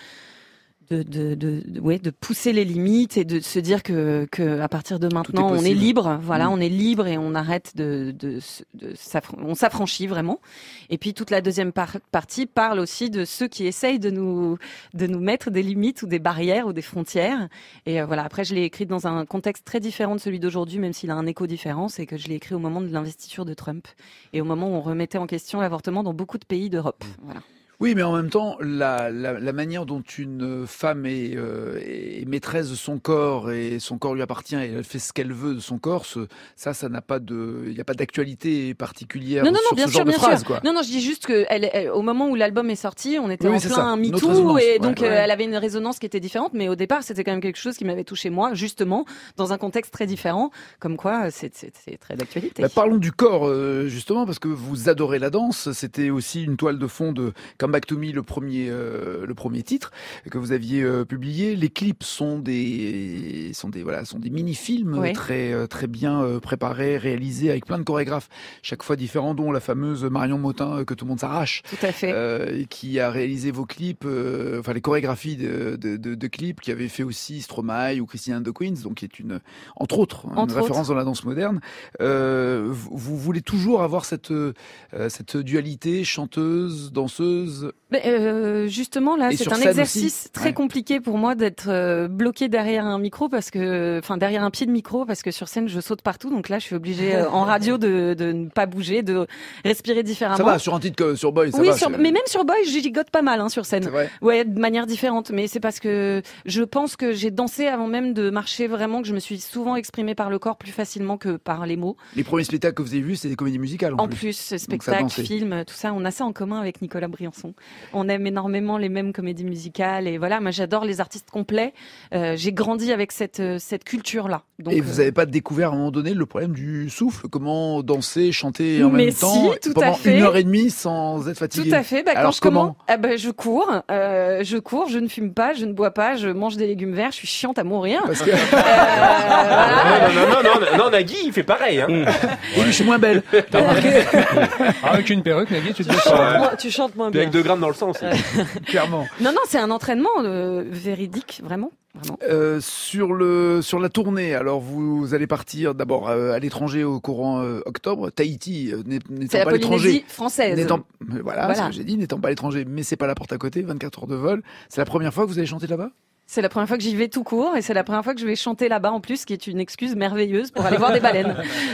pousser les limites et de se dire que à partir de maintenant on est libre, voilà, on est libre et on arrête on s'affranchit vraiment. Et puis toute la deuxième partie parle aussi de ceux qui essayent de nous mettre des limites ou des barrières ou des frontières. Et voilà, après je l'ai écrite dans un contexte très différent de celui d'aujourd'hui, même s'il a un écho différent, c'est que je l'ai écrit au moment de l'investiture de Trump et au moment où on remettait en question l'avortement dans beaucoup de pays d'Europe. Voilà. Oui, mais en même temps, la manière dont une femme est maîtresse de son corps et son corps lui appartient et elle fait ce qu'elle veut de son corps, ça n'a pas il n'y a pas d'actualité particulière sur ce genre de phrase, quoi. Non, je dis juste que au moment où l'album est sorti, on était en plein MeToo MeToo et donc elle avait une résonance qui était différente, mais au départ, c'était quand même quelque chose qui m'avait touché moi, justement, dans un contexte très différent, comme quoi c'est très d'actualité. Parlons du corps, justement, parce que vous adorez la danse. C'était aussi une toile de fond de Come Back to Me, le premier titre que vous aviez publié. Les clips sont des mini-films très bien préparés, réalisés avec plein de chorégraphes, chaque fois différents, dont la fameuse Marion Motin que tout le monde s'arrache. Tout à fait. Qui a réalisé vos clips, les chorégraphies de clips, qui avait fait aussi Stromae ou Christine and the Queens, donc qui est entre autres une référence dans la danse moderne. Vous voulez toujours avoir cette dualité chanteuse, danseuse? Justement, là, c'est un exercice très compliqué pour moi d'être bloqué derrière un micro derrière un pied de micro, parce que sur scène, je saute partout. Donc là, je suis obligée en radio de ne pas bouger, de respirer différemment. Ça va, sur un titre que sur Boy, ça va. Mais même sur Boy, je gigote pas mal sur scène. C'est vrai. Ouais, de manière différente. Mais c'est parce que je pense que j'ai dansé avant même de marcher vraiment, que je me suis souvent exprimée par le corps plus facilement que par les mots. Les premiers spectacles que vous avez vus, c'est des comédies musicales. En plus spectacles, films, tout ça, on a ça en commun avec Nicolas Briançon. garçon. On aime énormément les mêmes comédies musicales et voilà, moi j'adore les artistes complets. J'ai grandi avec cette culture-là. Donc, et vous n'avez pas découvert à un moment donné le problème du souffle? Comment danser, chanter en même temps pendant 1h30 sans être fatigué? Tout à fait. Alors, comment je cours, je ne fume pas, je ne bois pas, je mange des légumes verts, je suis chiante à mourir. Parce que... non, Nagui, il fait pareil. Hein. Oui, je suis moins belle. T'as remarqué? Avec une perruque, Nagui, tu te tu chantes moins bien. Avec 2 grammes dans le sang aussi. Clairement. Non, c'est un entraînement véridique, vraiment. Sur la tournée, alors vous allez partir d'abord à l'étranger au courant octobre. Tahiti n'étant pas l'étranger, française. Voilà, ce que j'ai dit, n'étant pas à l'étranger, mais c'est pas la porte à côté, 24 heures de vol. C'est la première fois que vous allez chanter là-bas? C'est la première fois que j'y vais tout court et c'est la première fois que je vais chanter là-bas en plus, qui est une excuse merveilleuse pour aller voir des baleines.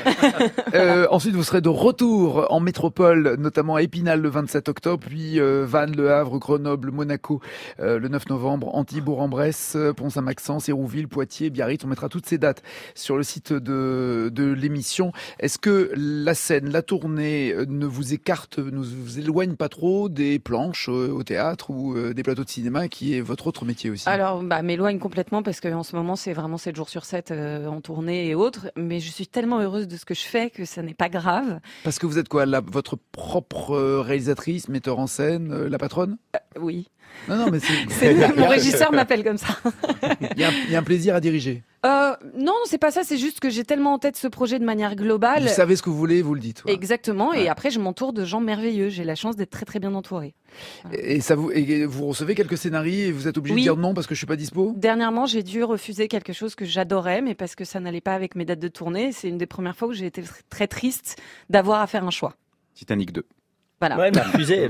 Ensuite, vous serez de retour en métropole, notamment à Épinal le 27 octobre, puis Vannes, Le Havre, Grenoble, Monaco le 9 novembre, Antibes, Bourg-en-Bresse, Pont-Saint-Maxence, Hérouville, Poitiers, Biarritz. On mettra toutes ces dates sur le site de l'émission. Est-ce que la scène, la tournée ne vous écarte, ne vous éloigne pas trop des planches au théâtre ou des plateaux de cinéma, qui est votre autre métier aussi? Alors, m'éloigne complètement parce qu'en ce moment, c'est vraiment 7 jours sur 7 en tournée et autres. Mais je suis tellement heureuse de ce que je fais que ça n'est pas grave. Parce que vous êtes quoi, votre propre réalisatrice, metteur en scène, la patronne? Oui. Non, mais mon régisseur m'appelle comme ça. Il y a un plaisir à diriger. Non, c'est pas ça. C'est juste que j'ai tellement en tête ce projet de manière globale. Vous savez ce que vous voulez, vous le dites. Ouais. Exactement. Ouais. Et après, je m'entoure de gens merveilleux. J'ai la chance d'être très très bien entourée. Et vous recevez quelques scénarios et vous êtes obligé de dire non parce que je suis pas dispo? Dernièrement, j'ai dû refuser quelque chose que j'adorais, mais parce que ça n'allait pas avec mes dates de tournée. C'est une des premières fois où j'ai été très triste d'avoir à faire un choix. Titanic 2. Voilà. Ouais, elle m'a refusé.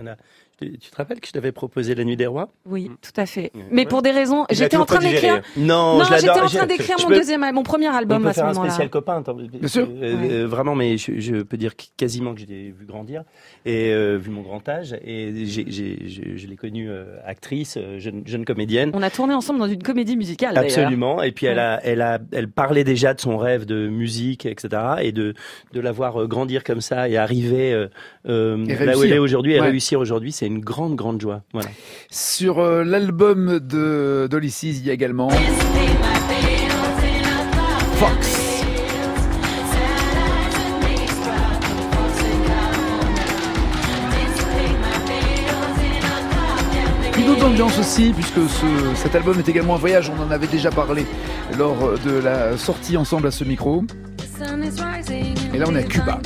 Tu te rappelles que je t'avais proposé La Nuit des Rois? Oui, tout à fait. Mais pour des raisons, j'étais en train d'écrire. Non, j'étais en train d'écrire mon premier album à ce moment-là. On peut faire un spécial copain. Bien sûr. Vraiment, mais je peux dire quasiment que je l'ai vu grandir et vu mon grand âge. Et je l'ai connue actrice, jeune comédienne. On a tourné ensemble dans une comédie musicale. Absolument. Et puis elle parlait déjà de son rêve de musique, etc. Et de la voir grandir comme ça et arriver là où elle est aujourd'hui et réussir aujourd'hui, c'est une grande joie. Voilà. Sur l'album d'Olysses, il y a également Fox. Une autre ambiance aussi, puisque cet album est également un voyage. On en avait déjà parlé lors de la sortie ensemble à ce micro. Et là, on est à Cuba.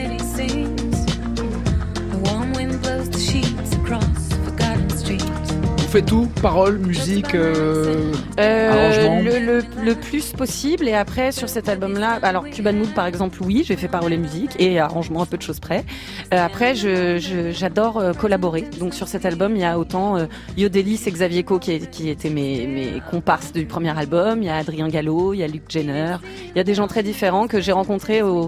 Vous faites tout, paroles, musique, arrangement. Le plus possible. Et après, sur cet album-là, alors Cuban Mood par exemple, oui, j'ai fait paroles et musique et arrangement à peu de choses près. Après, j'adore collaborer. Donc sur cet album, il y a autant Yodelis et Xavier Co qui étaient mes comparses du premier album. Il y a Adrien Gallo, il y a Luc Jenner. Il y a des gens très différents que j'ai rencontrés au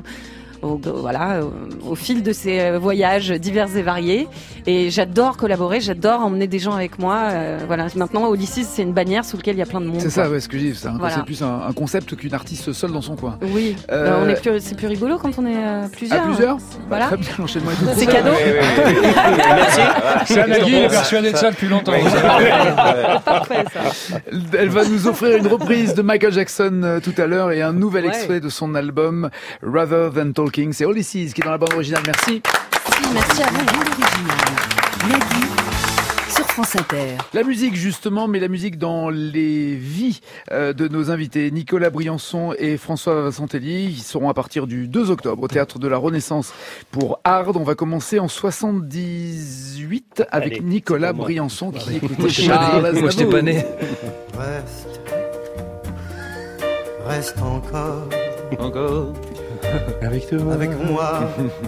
fil de ces voyages divers et variés. Et j'adore collaborer, j'adore emmener des gens avec moi. Maintenant, Ulysses, c'est une bannière sous laquelle il y a plein de monde. C'est ça, ce que je dis. C'est plus un concept qu'une artiste seule dans son coin. Oui, c'est plus rigolo quand on est plusieurs. À plusieurs Voilà. Très bien, l'enchaînement est tout. C'est cadeau. Merci. C'est Nagui, il est persuadé de ça depuis longtemps. Parfait, ça. Elle va nous offrir une reprise de Michael Jackson tout à l'heure et un nouvel extrait de son album Rather Than Talking. C'est Ulysses qui est dans la bande originale. Merci. Merci à vous. Bande originale. Nagui sur France Inter. La musique justement, mais la musique dans les vies de nos invités Nicolas Briançon et François Vassantelli, qui seront à partir du 2 octobre au Théâtre de la Renaissance pour Ardes. On va commencer en 78 avec Nicolas Briançon qui écoutait Charles Aznavour. Moi je t'ai pas né. Reste encore avec toi, avec moi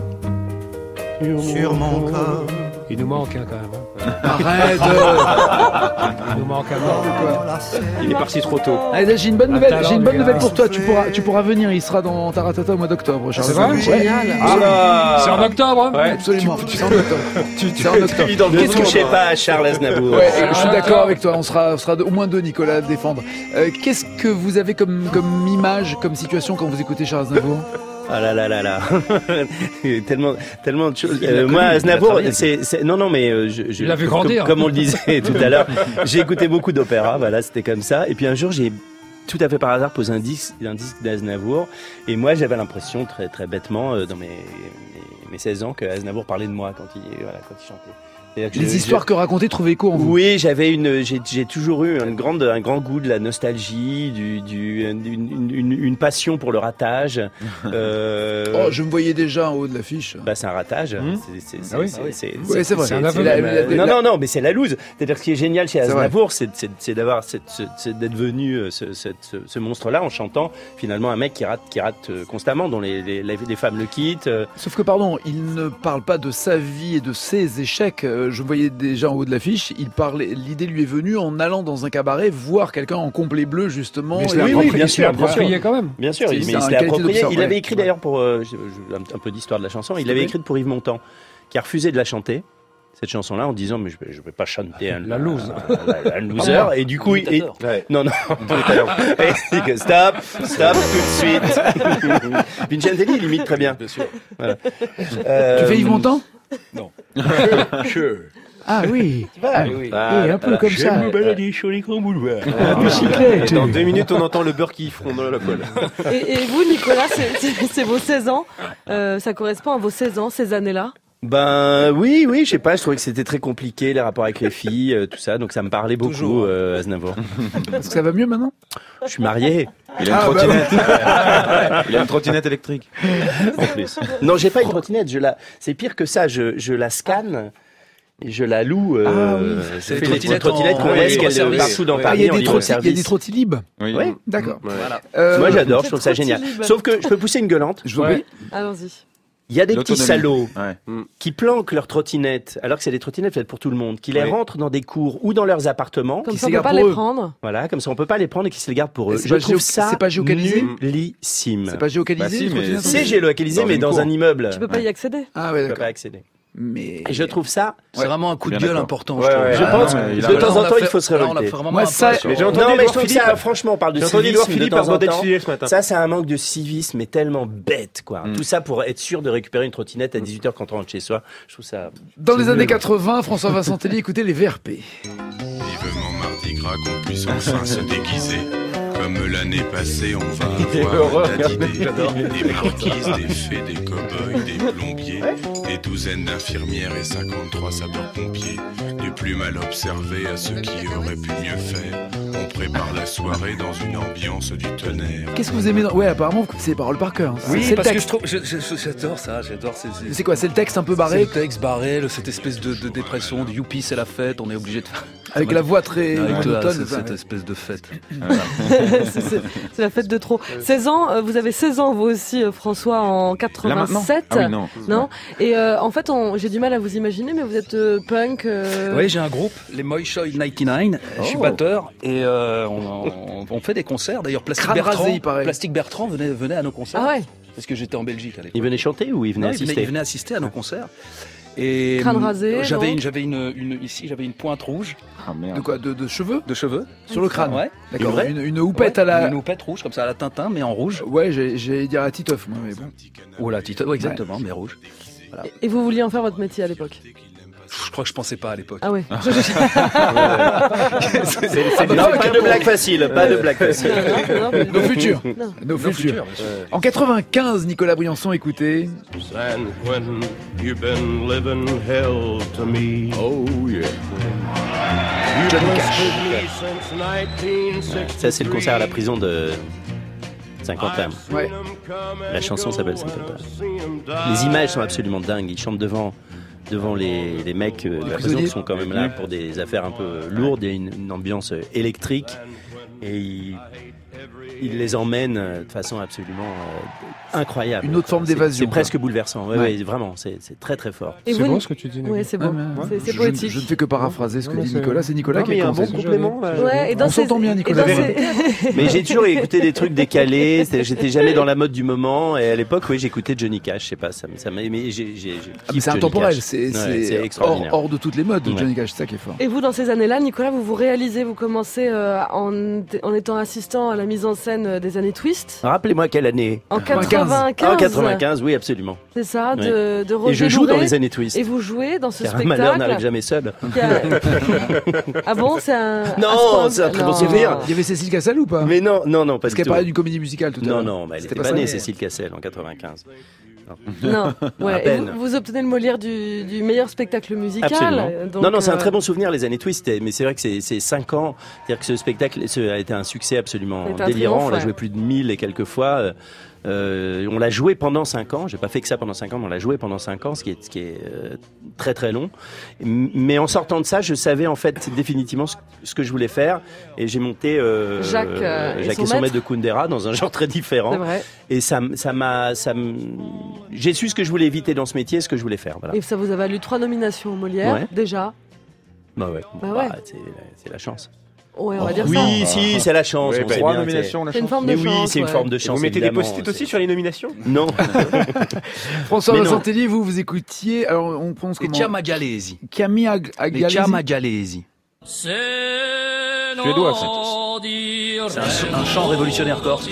sur mon corps. Il nous manque quand même. Arrête. Il nous manque à mort. Il est parti trop tôt. Allez, j'ai une bonne nouvelle pour toi. Tu pourras venir. Il sera dans Taratata au mois d'octobre. C'est vrai, génial. C'est en octobre. Ouais, absolument. C'est en octobre. C'est en octobre. Ne touchez pas à Charles Aznavour. Ouais, je suis d'accord avec toi. On sera au moins deux, Nicolas, à le défendre. Qu'est-ce que vous avez comme image, comme situation quand vous écoutez Charles Aznavour? Ah là là là là. tellement de choses. Moi, Aznavour, non, mais il l'a vu grandir. Comme on le disait tout à l'heure, j'ai écouté beaucoup d'opéra. Voilà, c'était comme ça. Et puis un jour, j'ai tout à fait par hasard posé un disque d'Aznavour. Et moi, j'avais l'impression, très, très bêtement, dans mes 16 ans, que Aznavour parlait de moi quand il chantait. Les histoires que racontait trouvaient écho en vous. Oui, j'ai toujours eu un grand goût de la nostalgie, une passion pour le ratage. Oh, je me voyais déjà en haut de l'affiche. Bah, c'est un ratage. C'est vrai. Non, mais c'est la loose. C'est-à-dire, ce qui est génial chez Aznavour, c'est d'être venu ce monstre-là en chantant finalement un mec qui rate constamment, dont les femmes le quittent. Sauf que, pardon, il ne parle pas de sa vie et de ses échecs. Je voyais déjà en haut de l'affiche, l'idée lui est venue en allant dans un cabaret voir quelqu'un en complet bleu justement. Oui, bien sûr, quand même. Bien sûr, mais il se l'est approprié. Il avait écrit d'ailleurs pour un peu d'histoire de la chanson. Il avait écrit pour Yves Montand, qui a refusé de la chanter. Cette chanson-là en disant mais je vais pas chanter la loose, un loser et du coup non stop tout de suite. Vincentelli il imite très bien. Bien sûr. Voilà. Tu fais Yves Montand? Non. Ah oui. Oui, un peu comme ça. Je me balader sur les grands boulevards. Bicyclette. Dans 2 minutes, on entend le beurre qui fronde la poêle. Et vous, Nicolas, c'est vos 16 ans. Ça correspond à vos 16 ans, ces années-là? Ben oui, je sais pas, je trouvais que c'était très compliqué les rapports avec les filles, tout ça, donc ça me parlait beaucoup, Aznavour. Est-ce que ça va mieux maintenant? Je suis marié. Il a une trottinette. Il a une trottinette électrique. En plus. Non, j'ai pas une trottinette, c'est pire que ça, je la scanne. Et je la loue. C'est les trottinettes qu'on laisse partout dans Paris. Il y a des trottilibs. Oui. D'accord. Voilà. Moi j'adore, je trouve ça génial. Sauf que je peux pousser une gueulante. Je vous prie. Allons-y. Il y a des petits salauds qui planquent leurs trottinettes, alors que c'est des trottinettes faites pour tout le monde, qui les rentrent dans des cours ou dans leurs appartements. Comme ça, on peut pas les prendre. Voilà, comme ça, on peut pas les prendre et qui se les gardent pour eux. Je trouve ça c'est pas géocalisé. Nullissime. C'est pas géocalisé. C'est géolocalisé, mais dans un immeuble. Tu peux pas y accéder. Ah ouais, d'accord. Tu peux pas accéder. Et je trouve ça. C'est vraiment un coup de gueule important. Je pense que de temps en temps, il faut se révolter. Moi, ça. Non, mais je trouve ça, franchement, on parle de civisme de temps en temps. Ce matin. Ça, c'est un manque de civisme, mais tellement bête, quoi. Tout ça pour être sûr de récupérer une trottinette à 18h quand on rentre chez soi. Je trouve ça. Dans les années 80, François Vincentelli écoutait les VRP. Vivement Mardi Gras qu'on puisse enfin se déguiser. Comme l'année passée, on va avoir un tas d'idées. Des marquises, des fées, des cow-boys, des plombiers, des douzaines d'infirmières et 53 sapeurs-pompiers. Du plus mal observé à ceux qui auraient pu mieux faire. On prépare la soirée dans une ambiance du tonnerre. Qu'est-ce que vous aimez Ouais, apparemment, vous connaissez les paroles par cœur. Oui, c'est parce le que texte. j'adore ça, j'adore. C'est quoi? C'est le texte un peu barré? C'est le texte barré, cette espèce de dépression, de youpi, c'est la fête, on est obligé de faire. Avec la voix très monotone. Cette espèce de fête. C'est la fête de trop. 16 ans, vous avez 16 ans vous aussi, François, en 87. Ah oui, non. Et en fait, j'ai du mal à vous imaginer, mais vous êtes punk. Oui, j'ai un groupe, les Moishoy 99. Je suis batteur et on fait des concerts. D'ailleurs, Plastique Bertrand venait à nos concerts. Ah ouais. Parce que j'étais en Belgique à l'époque. Il venait chanter ou il venait assister? Il venait assister à nos concerts. Et crâne rasé. J'avais une pointe rouge. Ah merde. De quoi? De cheveux? De cheveux. Sur le crâne. Ouais. D'accord. Une houppette à la. Une houppette rouge comme ça à la Tintin, mais en rouge. Ouais, j'allais dire à Titoff, moi, mais bon. Oh la Titoff, exactement, mais rouge. Voilà. Et vous vouliez en faire votre métier à l'époque? Je crois que je pensais pas à l'époque. Ah ouais. Pas de blague facile, pas de blague facile. Nos futurs. Nos futurs. En 95, Nicolas Briançon, écoutez. San Quentin, you've been living hell to me. Oh yeah. Ça, c'est le concert à la prison de Saint-Quentin. Ouais. La chanson s'appelle Saint-Quentin. Les images sont absolument dingues. Ils chantent devant les mecs de la prison qui sont quand même là pour des affaires un peu lourdes. Il y a une ambiance électrique et il les emmène de façon absolument incroyable. Une autre forme d'évasion. C'est presque bouleversant. Ouais, vraiment, c'est très très fort. C'est beau ce que tu dis. Oui, c'est beau. C'est poétique. Je ne fais que paraphraser ce que dit Nicolas. C'est Nicolas qui a un bon complément. Ouais, on s'entend bien, Nicolas. Mais j'ai toujours écouté des trucs décalés. J'étais jamais dans la mode du moment. Et à l'époque, oui, j'écoutais Johnny Cash. Je sais pas, mais c'est intemporel. C'est extraordinaire. hors de toutes les modes de Johnny Cash. C'est ça qui est fort. Et vous, dans ces années-là, Nicolas, vous réalisez, vous commencez en en étant assistant à la mise en scène des années Twist. Rappelez-moi quelle année. En 95. En 95, oui, absolument. C'est ça, Ouais. de Roger Et je joue Louret. dans les années Twist. Et vous jouez dans ce Car un spectacle. malheur n'arrive jamais seul. Ah bon, c'est un... Non, c'est un très bon souvenir. Il y avait Cécile Cassel ou pas? Mais non, pas Parce du qu'elle tout. parlait d'une comédie musicale tout à l'heure. Non, mais elle C'était était pas pas née, ça. Cécile Cassel, en 95. Non, À ouais. Et peine. vous obtenez le Molière du meilleur spectacle musical. Absolument. Donc, Non, c'est un très bon souvenir, les années Twist, mais c'est vrai que c'est 5 ans. C'est-à-dire que ce spectacle a été un succès absolument Ça a été un délirant. triomphe, On l'a ouais. joué plus de 1000 et quelques fois. On l'a joué pendant 5 ans. J'ai pas fait que ça pendant 5 ans, mais on l'a joué pendant 5 ans, ce qui est très très long. Mais en sortant de ça, je savais en fait définitivement ce que je voulais faire. Et j'ai monté Jacques et son maître de Kundera dans un genre très différent. C'est vrai. Et j'ai su ce que je voulais éviter dans ce métier, ce que je voulais faire. Voilà. Et ça vous a valu 3 nominations au Molière, Ouais. déjà. Bah ouais. Bah ouais. C'est la chance. Ouais, on va dire ça. Oui, si, c'est la chance. Ouais, on sait 3 bien, nominations, c'est- la C'est une chance. forme Mais de chance. oui, c'est une ouais. forme de Et chance. vous mettez des évidemment, post-it c'est- aussi sur les nominations? Non. François Mais non. Vassantelli, vous écoutiez. Alors, on prononce Les comment? Chiamagalesi. Camille Les Agalesi. Chiamagalesi. Suédois, C'est un chant révolutionnaire corse.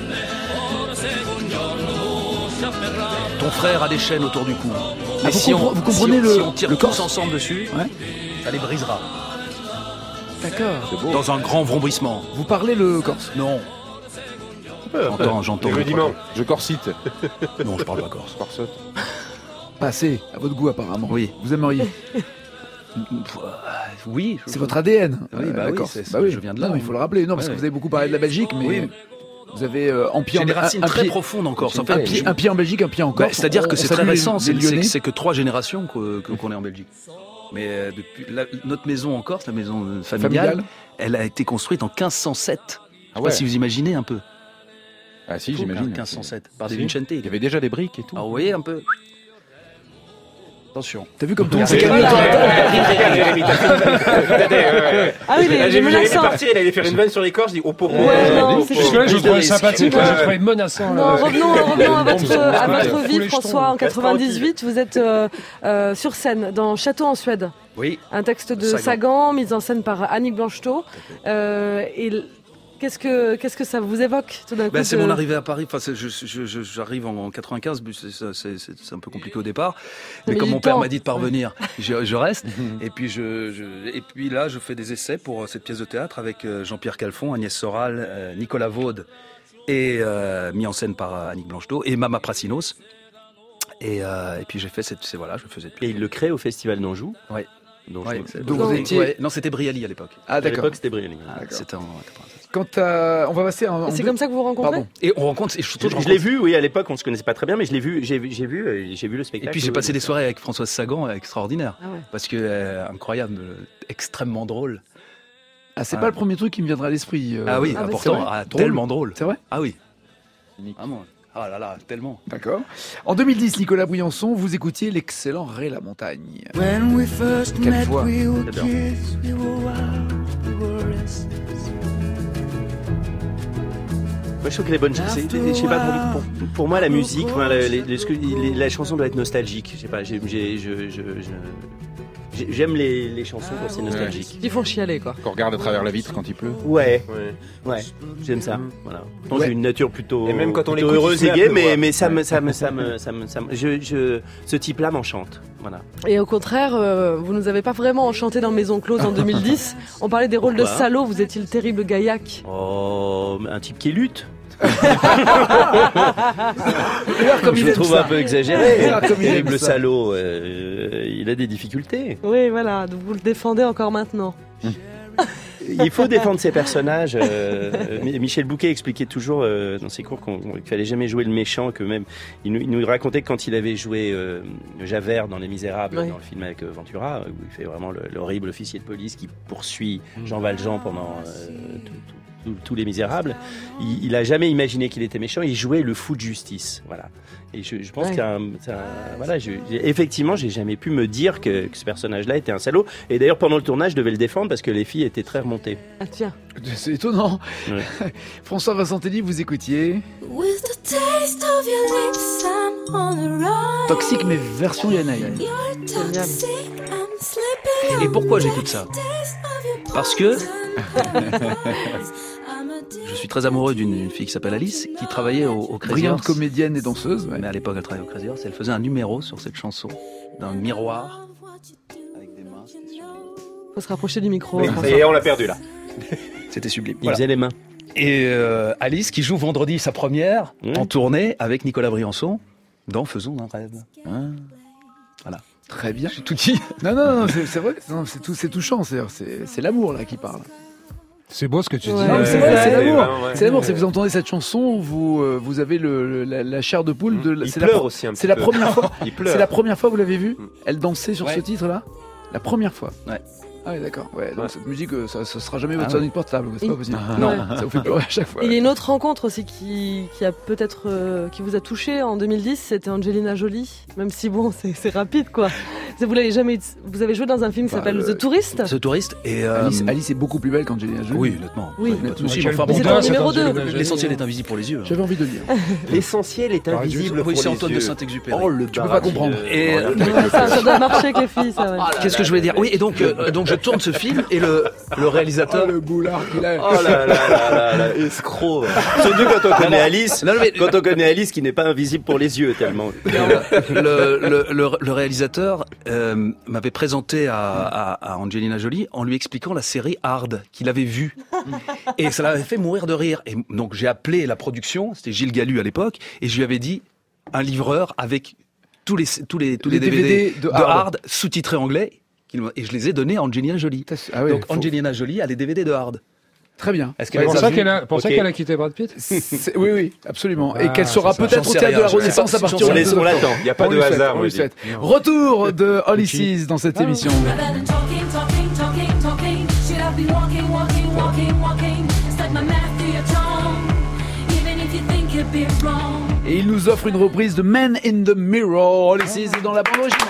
Ton frère a des chaînes autour du cou. Mais vous si, vous comprenez si le on tire le tous corse ensemble dessus, Ouais. ça les brisera. D'accord. Dans un grand vrombissement. Vous parlez le corse? Non. J'entends. Les rudiments. Je corsite. Non, je parle pas corse. Corsote. Pas assez, à votre goût apparemment. Oui. Vous aimeriez? Oui. C'est votre ADN. Oui, bah oui, d'accord. c'est- Bah oui. je viens de là. Non, mais il faut le rappeler. Non, parce Ouais, que vous avez beaucoup parlé de la Belgique, mais Oui. vous avez J'ai des racines très profondes en Corse. En fait, un pied en Belgique, un pied en Bah, Corse. c'est-à-dire que On c'est très salue récent, les Lyonnais. c'est que 3 générations qu'on est en Belgique. Mais depuis notre maison en Corse, la maison familiale, elle a été construite en 1507. Je sais pas si vous imaginez un peu. Ah si, j'imagine. 1507, par des Si. Vincente. Il y avait déjà des briques et tout. Alors vous voyez un peu. Attention. T'as vu comme tout le monde C'est s'est calmé Voilà. Ah oui, J'ai les vu Jérémy menaçants. partir, il allait faire une vanne sur les corps, je dis oh pauvre. Ouais, non, c'est Jusque-là, je le trouvais sympathique, Ouais. je le trouvais menaçant. Non, là. revenons à votre Fous vie, les François. En jetons. 98, vous êtes sur scène dans Château en Suède. Oui. Un texte de Sagan. Sagan, mise en scène par Annick Blanchetot. Qu'est-ce que ça vous évoque tout d'un coup C'est de- mon arrivée à Paris. Enfin, j'arrive en 95. C'est un peu compliqué au départ. Mais Mais comme du mon père temps. m'a dit de parvenir, je reste. Et puis et puis là, je fais des essais pour cette pièce de théâtre avec Jean-Pierre Calfon, Agnès Soral, Nicolas Vaud et mis en scène par Annick Blanchetot et Mama Prassinos. Et puis j'ai fait je faisais cette Et pièce. il le crée au Festival d'Anjou. Ouais. Donc, Ouais, Donc vous étiez- ouais, non, c'était Brialy à l'époque. Ah à d'accord. l'époque, c'était brillant. C'était en 96. Quand on va passer en Et c'est deux- comme ça que vous vous rencontrez Pardon. Et on rencontre. Et surtout, Je l'ai vu, oui, à l'époque, on se connaissait pas très bien, mais je l'ai vu, j'ai vu le spectacle. Et puis j'ai oui, passé oui. des soirées avec Françoise Sagan extraordinaires. Ah ouais. Parce que incroyable, extrêmement drôle. Ah, c'est Ah. pas le premier truc qui me viendra à l'esprit. Ah oui, Ah bah, pourtant, c'est vrai. tellement drôle. C'est vrai? Ah oui. Vraiment. Ah là là, tellement. D'accord. En 2010, Nicolas Briançon, vous écoutiez l'excellent Ray La Montagne. Quelle voix. J'adore. Moi, je trouve qu'elle est bonne. Je sais pas, pour moi, la musique, enfin, la chanson doit être nostalgique. Je sais pas, j'aime les chansons quand c'est nostalgique. Ils font chialer, quoi. Qu'on regarde à travers la vitre quand il pleut. Ouais, j'aime ça. Voilà. Pourtant, Ouais. j'ai une nature plutôt, Et même quand on plutôt l'écoute, heureuse il et se met gaie, à pleuvoir. mais ce type-là m'enchante. Voilà. Et au contraire, vous nous avez pas vraiment enchanté dans Maison Close en 2010. On parlait des rôles de Pourquoi salaud, vous étiez le terrible Gaillac. Oh, un type qui lutte. Comme Je il le aime trouve ça. un peu exagéré. Ah, comme il aime Le ça. salaud, il a des difficultés. Oui, voilà, donc vous le défendez encore maintenant. Il faut défendre ses personnages. Michel Bouquet expliquait toujours dans ses cours qu'il fallait jamais jouer le méchant, que même il nous racontait que quand il avait joué Javert dans Les Misérables, Oui. dans le film avec Ventura, où il fait vraiment l'horrible officier de police qui poursuit Jean Valjean pendant tous les Misérables. Il a jamais imaginé qu'il était méchant. Il jouait le fou de justice. Voilà. Et je pense Ouais. effectivement, j'ai jamais pu me dire que ce personnage-là était un salaud. Et d'ailleurs, pendant le tournage, je devais le défendre parce que les filles étaient très remontées. Ah tiens. C'est étonnant. Ouais. François Vassantelli, vous écoutiez With the taste of your lips, I'm on a ride. Toxique, mais version Yanaï. You're toxic, I'm slipping. Et pourquoi j'écoute ça? Parce que suis très amoureux d'une fille qui s'appelle Alice, qui travaillait au Crazy Brillante Horse. comédienne et danseuse. Mais à l'époque, elle travaillait au Crazy Horse. Elle faisait un numéro sur cette chanson, d'un miroir. Avec des mains. Faut se rapprocher du micro. Oui, ça y est, on l'a perdu là. C'était sublime. Il faisait les mains. Et Alice qui joue vendredi sa première en tournée avec Nicolas Briançon dans Faisons un rêve. Voilà. Très bien. J'ai tout dit. Non, c'est vrai. Non, c'est touchant. C'est l'amour là qui parle. C'est beau ce que tu dis. Non, c'est vrai, c'est l'amour. C'est l'amour. Si vous entendez cette chanson, vous avez la chair de poule. Il pleure aussi un petit peu. C'est la première fois. Il pleure. C'est la première fois, vous l'avez vu? Elle dansait sur ce titre-là. La première fois. Ouais. Ah oui, d'accord. Ouais, donc cette musique, ça sera jamais votre sonnerie portable, c'est pas possible. Non, ça vous fait pleurer à chaque fois. Il y a une autre rencontre aussi qui a peut-être qui vous a touché en 2010, c'était Angelina Jolie. Même si bon, c'est rapide quoi. Vous avez joué dans un film qui s'appelle The Tourist. The Tourist et Alice est beaucoup plus belle qu'Angelina Jolie. Oui, honnêtement. Oui. Enfin, c'était en numéro 2. L'essentiel est invisible pour les yeux. J'avais envie de le dire. L'essentiel est invisible pour les yeux. C'est Antoine de Saint-Exupéry. Oh, le tu peux pas comprendre. Et ça doit marcher avec les filles, ça. Qu'est-ce que je voulais dire? Oui, et donc je tourne ce film et le réalisateur. Oh, le boulard qu'il a. Oh là, escroc. Surtout quand on connaît Alice. Quand on connaît Alice qui n'est pas invisible pour les yeux tellement. Le réalisateur m'avait présenté à Angelina Jolie en lui expliquant la série Hard qu'il avait vue. Et ça l'avait fait mourir de rire. Et donc j'ai appelé la production, c'était Gilles Galu à l'époque, et je lui avais dit un livreur avec tous les DVD de Hard sous-titrés anglais. Et je les ai donnés à Angelina Jolie. Ah oui, donc Angelina Jolie a les DVD de Hard. Très bien. Est-ce qu'elle pour ça qu'elle a quitté Brad Pitt? Oui, absolument. Et qu'elle sera peut-être au théâtre de la Renaissance à partir de on l'attend. Il n'y a pas de hasard. Retour de All Is dans cette émission. Et il nous offre une reprise de Man in the Mirror. All Is dans la bande originale.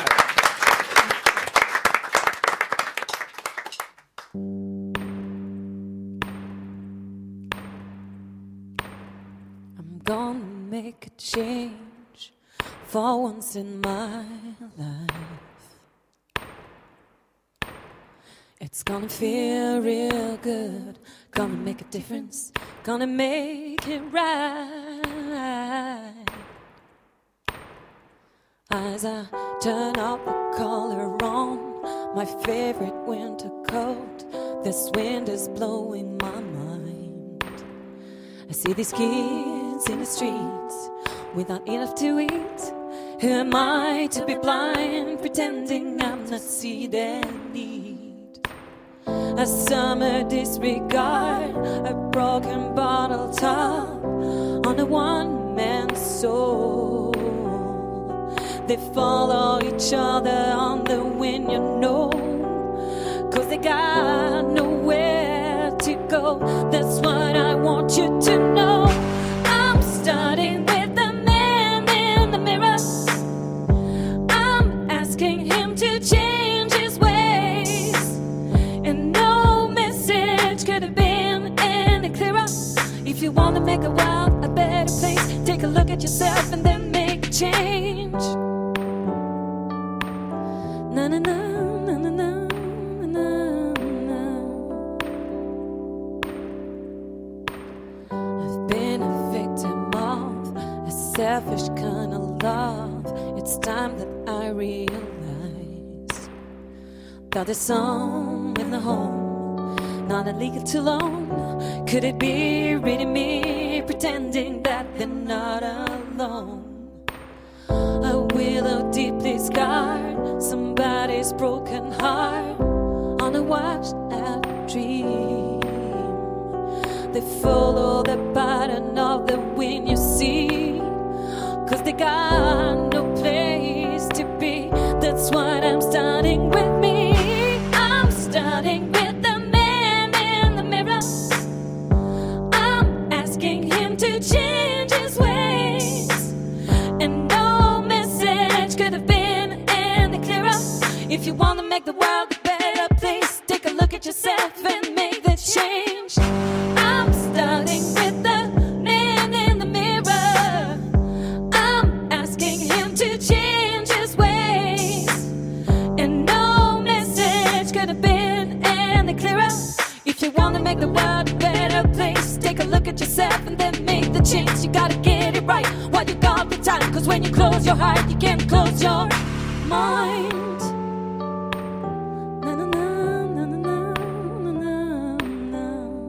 Gonna make a change for once in my life. It's gonna feel real good, gonna make a difference, gonna make it right. As I turn up the collar on my favorite winter coat, this wind is blowing my mind. I see these kids in the streets without enough to eat. Who am I to be blind, pretending I'm not see their need? A summer disregard, a broken bottle top on a one-man soul. They follow each other on the wind, you know, 'cause they got nowhere to go. That's what I want you to know. I'm starting with the man in the mirror. I'm asking him to change his ways, and no message could have been any clearer. If you want to make the world a better place, take a look at yourself and then make a change. Na na na na na na. Selfish kind of love. It's time that I realize that there's some in the home, not illegal too long. Could it be really me pretending that they're not alone? A willow deeply scarred, somebody's broken heart on a washed out dream. They follow the pattern of the wind, you see, 'cause they got no place to be. That's what I'm starting with me. I'm starting with the man in the mirror. I'm asking him to change his ways, and no message could have been any clearer. If you want to make the world a better place, take a look at yourself and make the change. I'm starting with the man in the mirror. I'm asking him to change his ways, and no message could have been any clearer. If you want to make the world a better place, take a look at yourself 'cause when you close your heart, you can't close your mind. Na, na, na, na, na, na, na, na.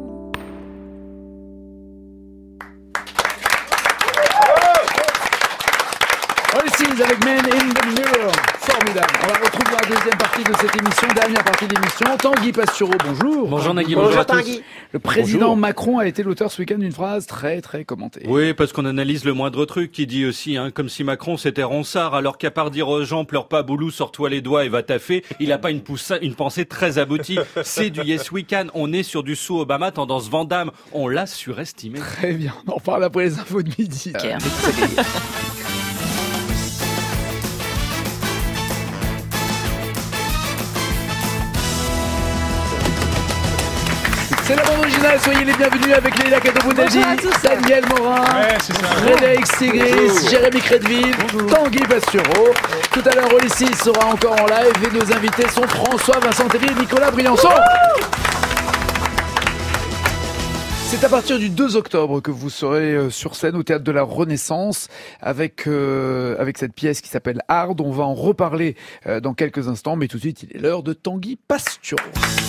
Hollies avec Men in the Mirror. Formidable. On la retrouve dans la deuxième partie de cette émission, dernière partie de l'émission. Tanguy Pastureau, bonjour. Bonjour Nagui, bonjour à tous. Le président Bonjour. Macron a été l'auteur ce week-end d'une phrase très très commentée. Oui, parce qu'on analyse le moindre truc qui dit aussi, comme si Macron c'était Ronsard, alors qu'à part dire aux gens pleure pas Boulou, sors-toi les doigts et va taffer, il a pas une pensée très aboutie. C'est du Yes We Can, on est sur du sous Obama, tendance Van Damme, on l'a surestimé. Très bien, on en parle après les infos de midi. C'est la bande originale, soyez les bienvenus avec Leila Kadoboudaji, Daniel Morin, Frédéric Sigris, Jérémy Crédville, Tanguy Pastureau. Tout à l'heure, Olysses sera encore en live et nos invités sont François Vincent Tellier et Nicolas Briançon. C'est à partir du 2 octobre que vous serez sur scène au Théâtre de la Renaissance avec cette pièce qui s'appelle Hard. On va en reparler dans quelques instants, mais tout de suite, il est l'heure de Tanguy Pastureau.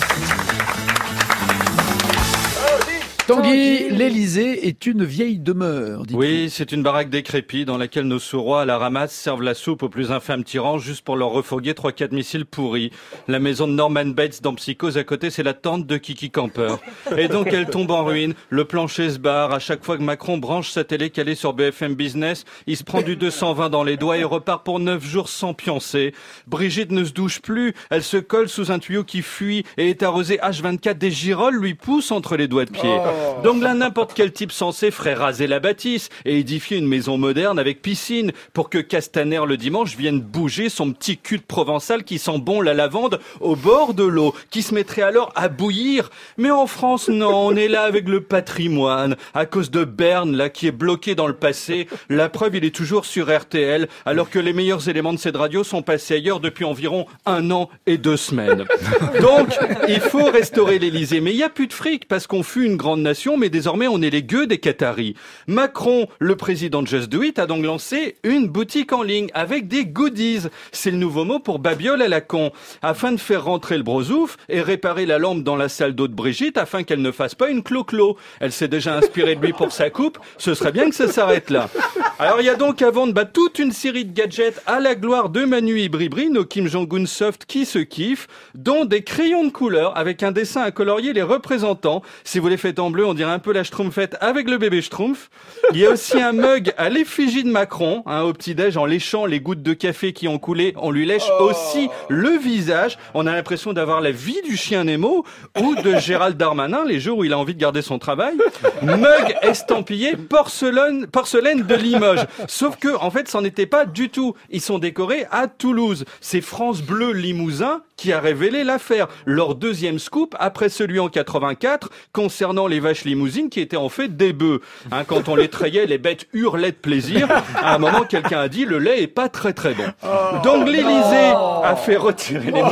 Tanguy, l'Élysée est une vieille demeure, dites-vous. Oui, c'est une baraque décrépite dans laquelle nos sous-rois à la ramasse servent la soupe aux plus infâmes tyrans juste pour leur refourguer 3-4 missiles pourris. La maison de Norman Bates dans Psychose à côté, c'est la tente de Kiki Camper. Et donc elle tombe en ruine, le plancher se barre, à chaque fois que Macron branche sa télé calée sur BFM Business, il se prend du 220 dans les doigts et repart pour 9 jours sans pioncer. Brigitte ne se douche plus, elle se colle sous un tuyau qui fuit et est arrosée H24, des girolles lui poussent entre les doigts de pied. Donc là, n'importe quel type censé ferait raser la bâtisse et édifier une maison moderne avec piscine pour que Castaner le dimanche vienne bouger son petit cul de provençal qui sent bon la lavande au bord de l'eau, qui se mettrait alors à bouillir. Mais en France, non, on est là avec le patrimoine, à cause de Berne, là, qui est bloqué dans le passé. La preuve, il est toujours sur RTL, alors que les meilleurs éléments de cette radio sont passés ailleurs depuis environ 1 an et 2 semaines. Donc, il faut restaurer l'Élysée. Mais il n'y a plus de fric parce qu'on fut une grande nation, mais désormais on est les gueux des Qataris. Macron, le président de Just Do It, a donc lancé une boutique en ligne avec des goodies. C'est le nouveau mot pour babiole à la con. Afin de faire rentrer le brosouf et réparer la lampe dans la salle d'eau de Brigitte afin qu'elle ne fasse pas une clo-clo. Elle s'est déjà inspirée de lui pour sa coupe. Ce serait bien que ça s'arrête là. Alors il y a donc à vendre toute une série de gadgets à la gloire de Manu et Bribri, nos Kim Jong-un soft qui se kiffent, dont des crayons de couleur avec un dessin à colorier les représentants. Si vous les faites en bleu, on dirait un peu la Schtroumpfette avec le bébé Schtroumpf. Il y a aussi un mug à l'effigie de Macron, au petit-déj, en léchant les gouttes de café qui ont coulé. On lui lèche aussi le visage. On a l'impression d'avoir la vie du chien Nemo ou de Gérald Darmanin, les jours où il a envie de garder son travail. Mug estampillé porcelaine de Limoges. Sauf que, en fait, c'en était pas du tout. Ils sont décorés à Toulouse. C'est France Bleu Limousin qui a révélé l'affaire. Leur deuxième scoop, après celui en 84, concernant les vaches limousines qui étaient en fait des bœufs. Quand on les trayait, les bêtes hurlaient de plaisir. À un moment, quelqu'un a dit, le lait est pas très très bon. Donc l'Élysée a fait retirer les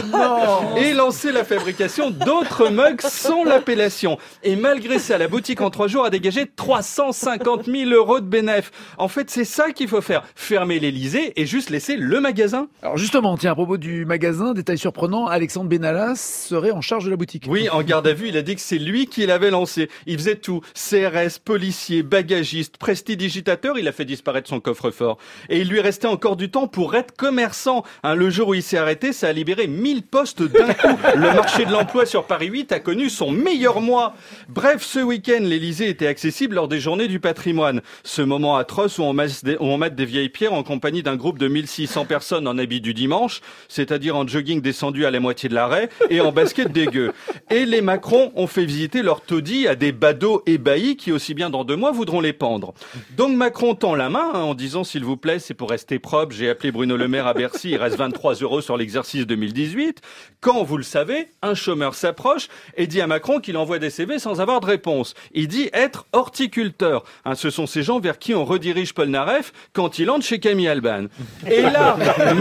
mugs et lancé la fabrication d'autres mugs sans l'appellation. Et malgré ça, la boutique en 3 jours a dégagé 350 000 € de bénéfice. En fait, c'est ça qu'il faut faire. Fermer l'Élysée et juste laisser le magasin. Alors justement, tiens, à propos du magasin, détail surprenant, Alexandre Benalla serait en charge de la boutique. Oui, en garde à vue, il a dit que c'est lui qui l'avait lancé. Il faisait tout. CRS, policier, bagagiste, prestidigitateur, il a fait disparaître son coffre-fort. Et il lui restait encore du temps pour être commerçant. Le jour où il s'est arrêté, ça a libéré 1000 postes d'un coup. Le marché de l'emploi sur Paris 8 a connu son meilleur mois. Bref, ce week-end, l'Élysée était accessible lors des journées du patrimoine. Ce moment atroce où on mate des vieilles pierres en compagnie d'un groupe de 1600 personnes en habit du dimanche, c'est-à-dire en jogging descendu à la moitié de l'arrêt et en basket dégueu. Et les Macron ont fait visiter leur taudis à des badauds ébahis qui, aussi bien dans 2 mois, voudront les pendre. Donc Macron tend la main en disant, s'il vous plaît, c'est pour rester propre, j'ai appelé Bruno Le Maire à Bercy, il reste 23 € sur l'exercice 2018. Quand, vous le savez, un chômeur s'approche et dit à Macron qu'il envoie des CV sans avoir de réponse. Il dit être horticulteur. Ce sont ces gens vers qui on redirige Polnareff quand il entre chez Camille Alban. Et là,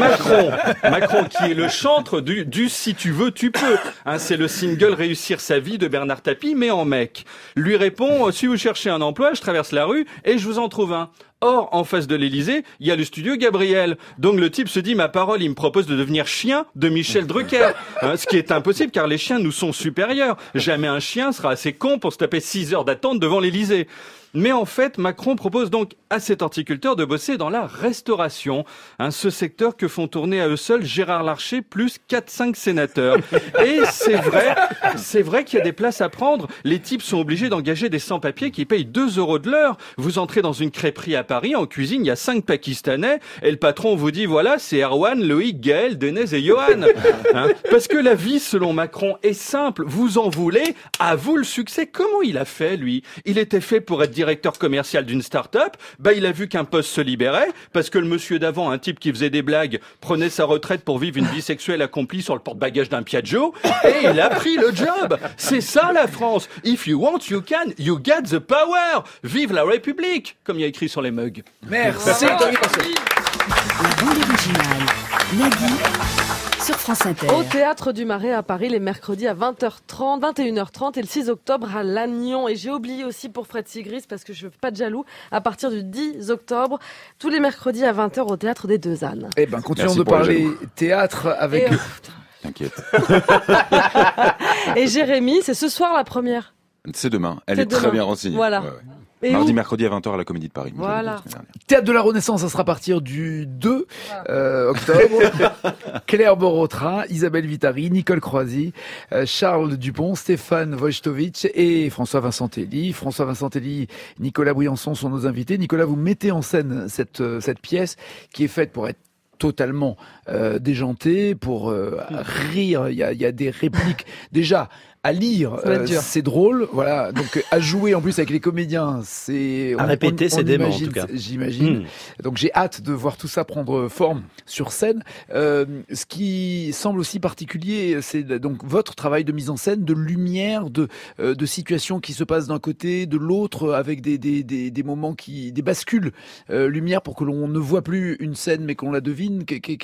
Macron qui est le chantre du si tu veux, tu peux. C'est le single Réussir sa vie de Bernard Tapie, mais en mec. Lui répond, si vous cherchez un emploi, je traverse la rue et je vous en trouve un. Or, en face de l'Élysée, il y a le studio Gabriel. Donc le type se dit, ma parole, il me propose de devenir chien de Michel Drucker. Ce qui est impossible car les chiens nous sont supérieurs. Jamais un chien sera assez con pour se taper 6 heures d'attente devant l'Élysée. Mais en fait, Macron propose donc à cet horticulteur de bosser dans la restauration, ce secteur que font tourner à eux seuls Gérard Larcher plus 4-5 sénateurs. Et c'est vrai qu'il y a des places à prendre. Les types sont obligés d'engager des sans-papiers qui payent 2 € de l'heure. Vous entrez dans une crêperie à Paris, en cuisine, il y a 5 Pakistanais, et le patron vous dit, voilà, c'est Erwan, Loïc, Gaël, Denez et Johan. Parce que la vie, selon Macron, est simple. Vous en voulez, à vous le succès. Comment il a fait, lui? Il était fait pour être directeur commercial d'une start-up, il a vu qu'un poste se libérait, parce que le monsieur d'avant, un type qui faisait des blagues, prenait sa retraite pour vivre une vie sexuelle accomplie sur le porte-bagages d'un Piaggio, et il a pris le job. C'est ça la France. If you want, you can, you get the power. Vive la République, comme il y a écrit sur les mugs. Merci. La bande originale. Nagui. Sur France Inter. Au Théâtre du Marais à Paris, les mercredis à 20h30, 21h30 et le 6 octobre à Lannion. Et j'ai oublié aussi pour Fred Sigris, parce que je ne veux pas de jaloux, à partir du 10 octobre, tous les mercredis à 20h au Théâtre des Deux Ânes. Eh ben, continuons de parler théâtre avec... T'inquiète. Et Jérémy, c'est ce soir la première. C'est demain. Elle est très bien renseignée. Voilà. Ouais. Mardi, mercredi à 20h à la Comédie de Paris. Voilà. Théâtre de la Renaissance, ça sera à partir du 2 octobre. Claire Borotra, Isabelle Vitari, Nicole Croisy, Charles Dupont, Stéphane Wojtowicz et François Vincentelli. François Vincentelli, Nicolas Briançon sont nos invités. Nicolas, vous mettez en scène cette pièce qui est faite pour être totalement déjantée, pour rire. Il y a des répliques déjà à lire, c'est drôle, voilà. Donc à jouer en plus avec les comédiens, c'est à répéter, c'est dément en tout cas. J'imagine. Donc j'ai hâte de voir tout ça prendre forme sur scène. Ce qui semble aussi particulier, c'est donc votre travail de mise en scène, de lumière, de situations qui se passent d'un côté, de l'autre, avec des moments des bascules lumière pour que l'on ne voit plus une scène mais qu'on la devine.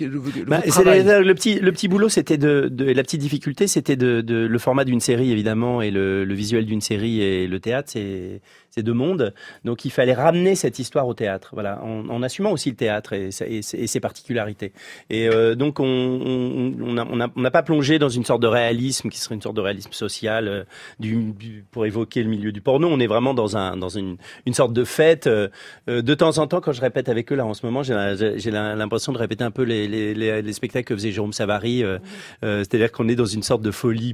Le petit boulot, c'était la petite difficulté, c'était le format d'une série évidemment, et le visuel d'une série et le théâtre, c'est deux mondes. Donc il fallait ramener cette histoire au théâtre, voilà, en assumant aussi le théâtre et ses particularités. Et donc on n'a pas plongé dans une sorte de réalisme qui serait une sorte de réalisme social pour évoquer le milieu du porno. On est vraiment dans une sorte de fête. De temps en temps, quand je répète avec eux là en ce moment, j'ai l'impression de répéter un peu les spectacles que faisait Jérôme Savary. C'est-à-dire qu'on est dans une sorte de folie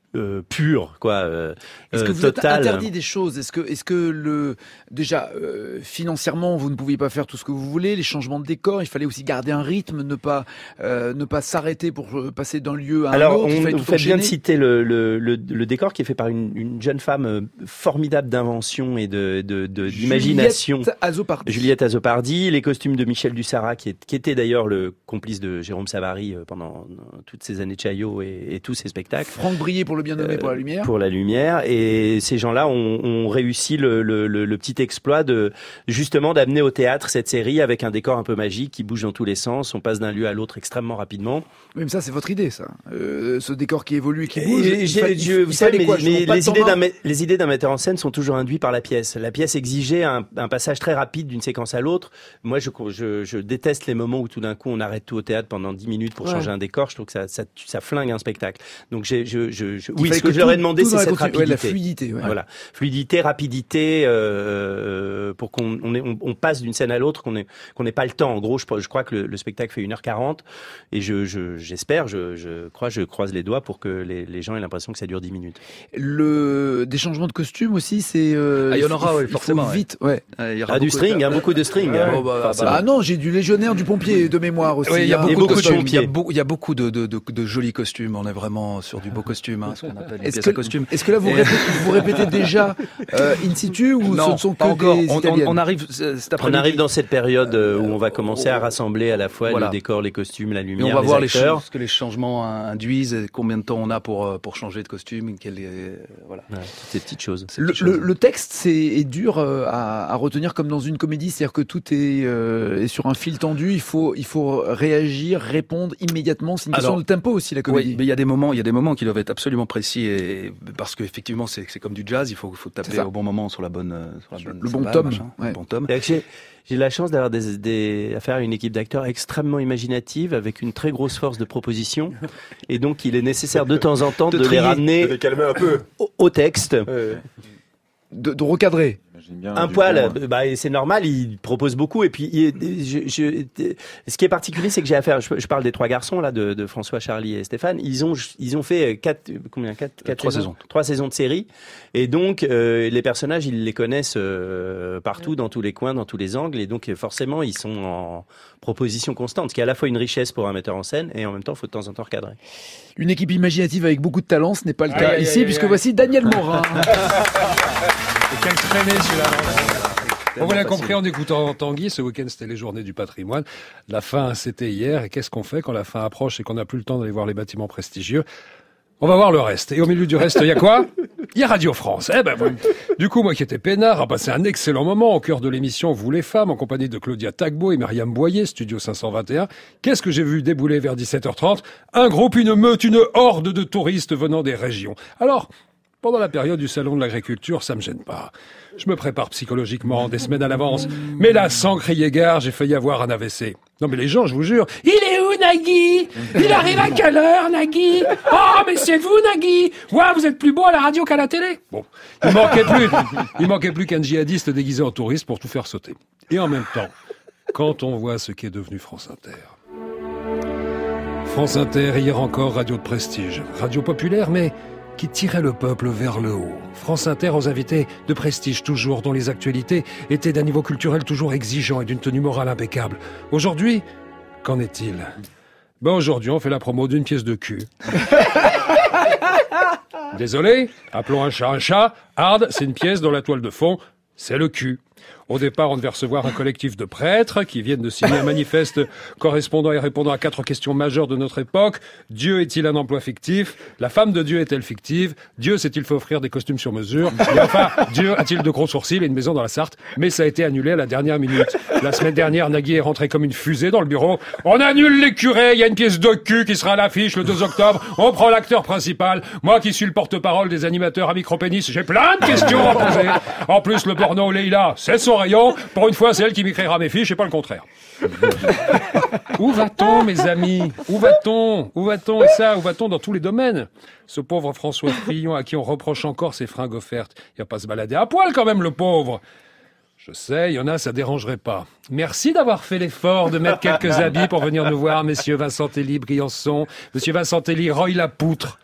pure, quoi. Est-ce que vous êtes interdit des choses? Est-ce que déjà financièrement vous ne pouviez pas faire tout ce que vous voulez, les changements de décor, il fallait aussi garder un rythme, ne pas s'arrêter pour passer d'un lieu à un autre. Alors vous faites bien de citer le décor qui est fait par une jeune femme formidable d'invention et d'imagination. Juliette Azopardi, les costumes de Michel Dussara qui était d'ailleurs le complice de Jérôme Savary pendant toutes ces années de Chaillot et tous ces spectacles. Franck Brier pour le bien nommé pour la lumière. Pour la lumière. Et ces gens-là ont réussi le petit exploit justement d'amener au théâtre cette série avec un décor un peu magique qui bouge dans tous les sens. On passe d'un lieu à l'autre extrêmement rapidement. Oui, mais ça, c'est votre idée, ça. Ce décor qui évolue et qui bouge. Vous savez, les idées d'un metteur en scène sont toujours induites par la pièce. La pièce exigeait un passage très rapide d'une séquence à l'autre. Moi, je déteste les moments où tout d'un coup on arrête tout au théâtre pendant 10 minutes pour changer un décor. Je trouve que ça flingue un spectacle. Donc oui, ce que je leur ai demandé, c'est cette rapidité. La fluidité. Ouais. Voilà. Fluidité, rapidité, pour qu'on passe d'une scène à l'autre, qu'on n'ait pas le temps. En gros, je crois que le spectacle fait 1h40 et j'espère, je croise les doigts pour que les gens aient l'impression que ça dure 10 minutes. Des changements de costume aussi, c'est... il y en aura, forcément. Vite, ouais. Il y aura du string, beaucoup de string. Non, j'ai du légionnaire, du pompier de mémoire aussi. Il y a beaucoup de pompiers. Il y a beaucoup de jolis costumes. On est vraiment sur du beau costume, ce qu'on appelle les pièces à costume. Est-ce que là vous répétez déjà in situ ou ce ne sont que encore. Des italiennes? On arrive cet après-midi. On arrive dans cette période où on va commencer à rassembler à la fois le décor, les costumes, la lumière, et on va voir acteurs. ce que les changements induisent, et combien de temps on a pour changer de costume, voilà. Toutes ces petites choses. Le texte est dur à retenir comme dans une comédie, c'est-à-dire que tout est sur un fil tendu. Il faut réagir, répondre immédiatement. C'est une question de tempo aussi, la comédie. Oui, mais il y a des moments qui doivent être absolument tellement précis et parce qu'effectivement c'est comme du jazz, il faut taper au bon moment sur la bonne le bon tome. Le bon tome. J'ai la chance d'avoir affaire à une équipe d'acteurs extrêmement imaginative, avec une très grosse force de proposition, et donc il est nécessaire de temps en temps de les ramener calmer un peu au texte. De recadrer. Un poil, c'est normal, il propose beaucoup, et puis ce qui est particulier, c'est que j'ai affaire, je parle des trois garçons là, de François, Charlie et Stéphane, ils ont fait 3 saisons de série, et donc les personnages, ils les connaissent partout, dans tous les coins, dans tous les angles, et donc forcément ils sont en proposition constante, ce qui est à la fois une richesse pour un metteur en scène, et en même temps il faut de temps en temps recadrer. Une équipe imaginative avec beaucoup de talent, ce n'est pas le cas ici, puisque voici Daniel Morin. Quel traîné celui-là. On vous l'a compris en écoutant Tanguy, ce week-end c'était les journées du patrimoine. La fin c'était hier, et qu'est-ce qu'on fait quand la fin approche et qu'on n'a plus le temps d'aller voir les bâtiments prestigieux? On va voir le reste. Et au milieu du reste, il y a quoi? Il y a Radio France. Du coup, moi qui étais peinard, a passé un excellent moment au cœur de l'émission Vous les femmes, en compagnie de Claudia Tagbo et Myriam Boyer, Studio 521. Qu'est-ce que j'ai vu débouler vers 17h30? Un groupe, une meute, une horde de touristes venant des régions. Alors, pendant la période du salon de l'agriculture, ça me gêne pas. Je me prépare psychologiquement des semaines à l'avance. Mais là, sans crier gare, j'ai failli avoir un AVC. Non mais les gens, je vous jure, il est où Nagui? Il arrive à quelle heure Nagui? Oh mais c'est vous Nagui? Ouais, vous êtes plus beau à la radio qu'à la télé. Bon, il manquait plus qu'un djihadiste déguisé en touriste pour tout faire sauter. Et en même temps, quand on voit ce qui est devenu France Inter. France Inter, hier encore, radio de prestige, radio populaire, mais qui tirait le peuple vers le haut. France Inter aux invités de prestige toujours, dont les actualités étaient d'un niveau culturel toujours exigeant et d'une tenue morale impeccable. Aujourd'hui, qu'en est-il? Aujourd'hui, on fait la promo d'une pièce de cul. Désolé, appelons un chat. Hard, c'est une pièce dont la toile de fond, c'est le cul. Au départ, on devait recevoir un collectif de prêtres qui viennent de signer un manifeste correspondant et répondant à 4 questions majeures de notre époque. Dieu est-il un emploi fictif? La femme de Dieu est-elle fictive? Dieu s'est-il fait offrir des costumes sur mesure? Et enfin, Dieu a-t-il de gros sourcils et une maison dans la Sarthe? Mais ça a été annulé à la dernière minute. La semaine dernière, Nagui est rentré comme une fusée dans le bureau. On annule les curés, il y a une pièce de cul qui sera à l'affiche le 2 octobre. On prend l'acteur principal. Moi qui suis le porte-parole des animateurs à micro-pénis, j'ai plein de questions à poser. En plus, le porno, Leïla, c'est son rayon. Pour une fois, c'est elle qui m'écrira mes fiches et pas le contraire. Où va-t-on, mes amis? Où va-t-on? Et ça, où va-t-on dans tous les domaines? Ce pauvre François Fillon à qui on reproche encore ses fringues offertes. Il va pas se balader à poil quand même, le pauvre. Je sais, il y en a, ça dérangerait pas. Merci d'avoir fait l'effort de mettre quelques habits pour venir nous voir, messieurs Vincentelli, Briançon. Monsieur Vincentelli, Roy Lapoutre.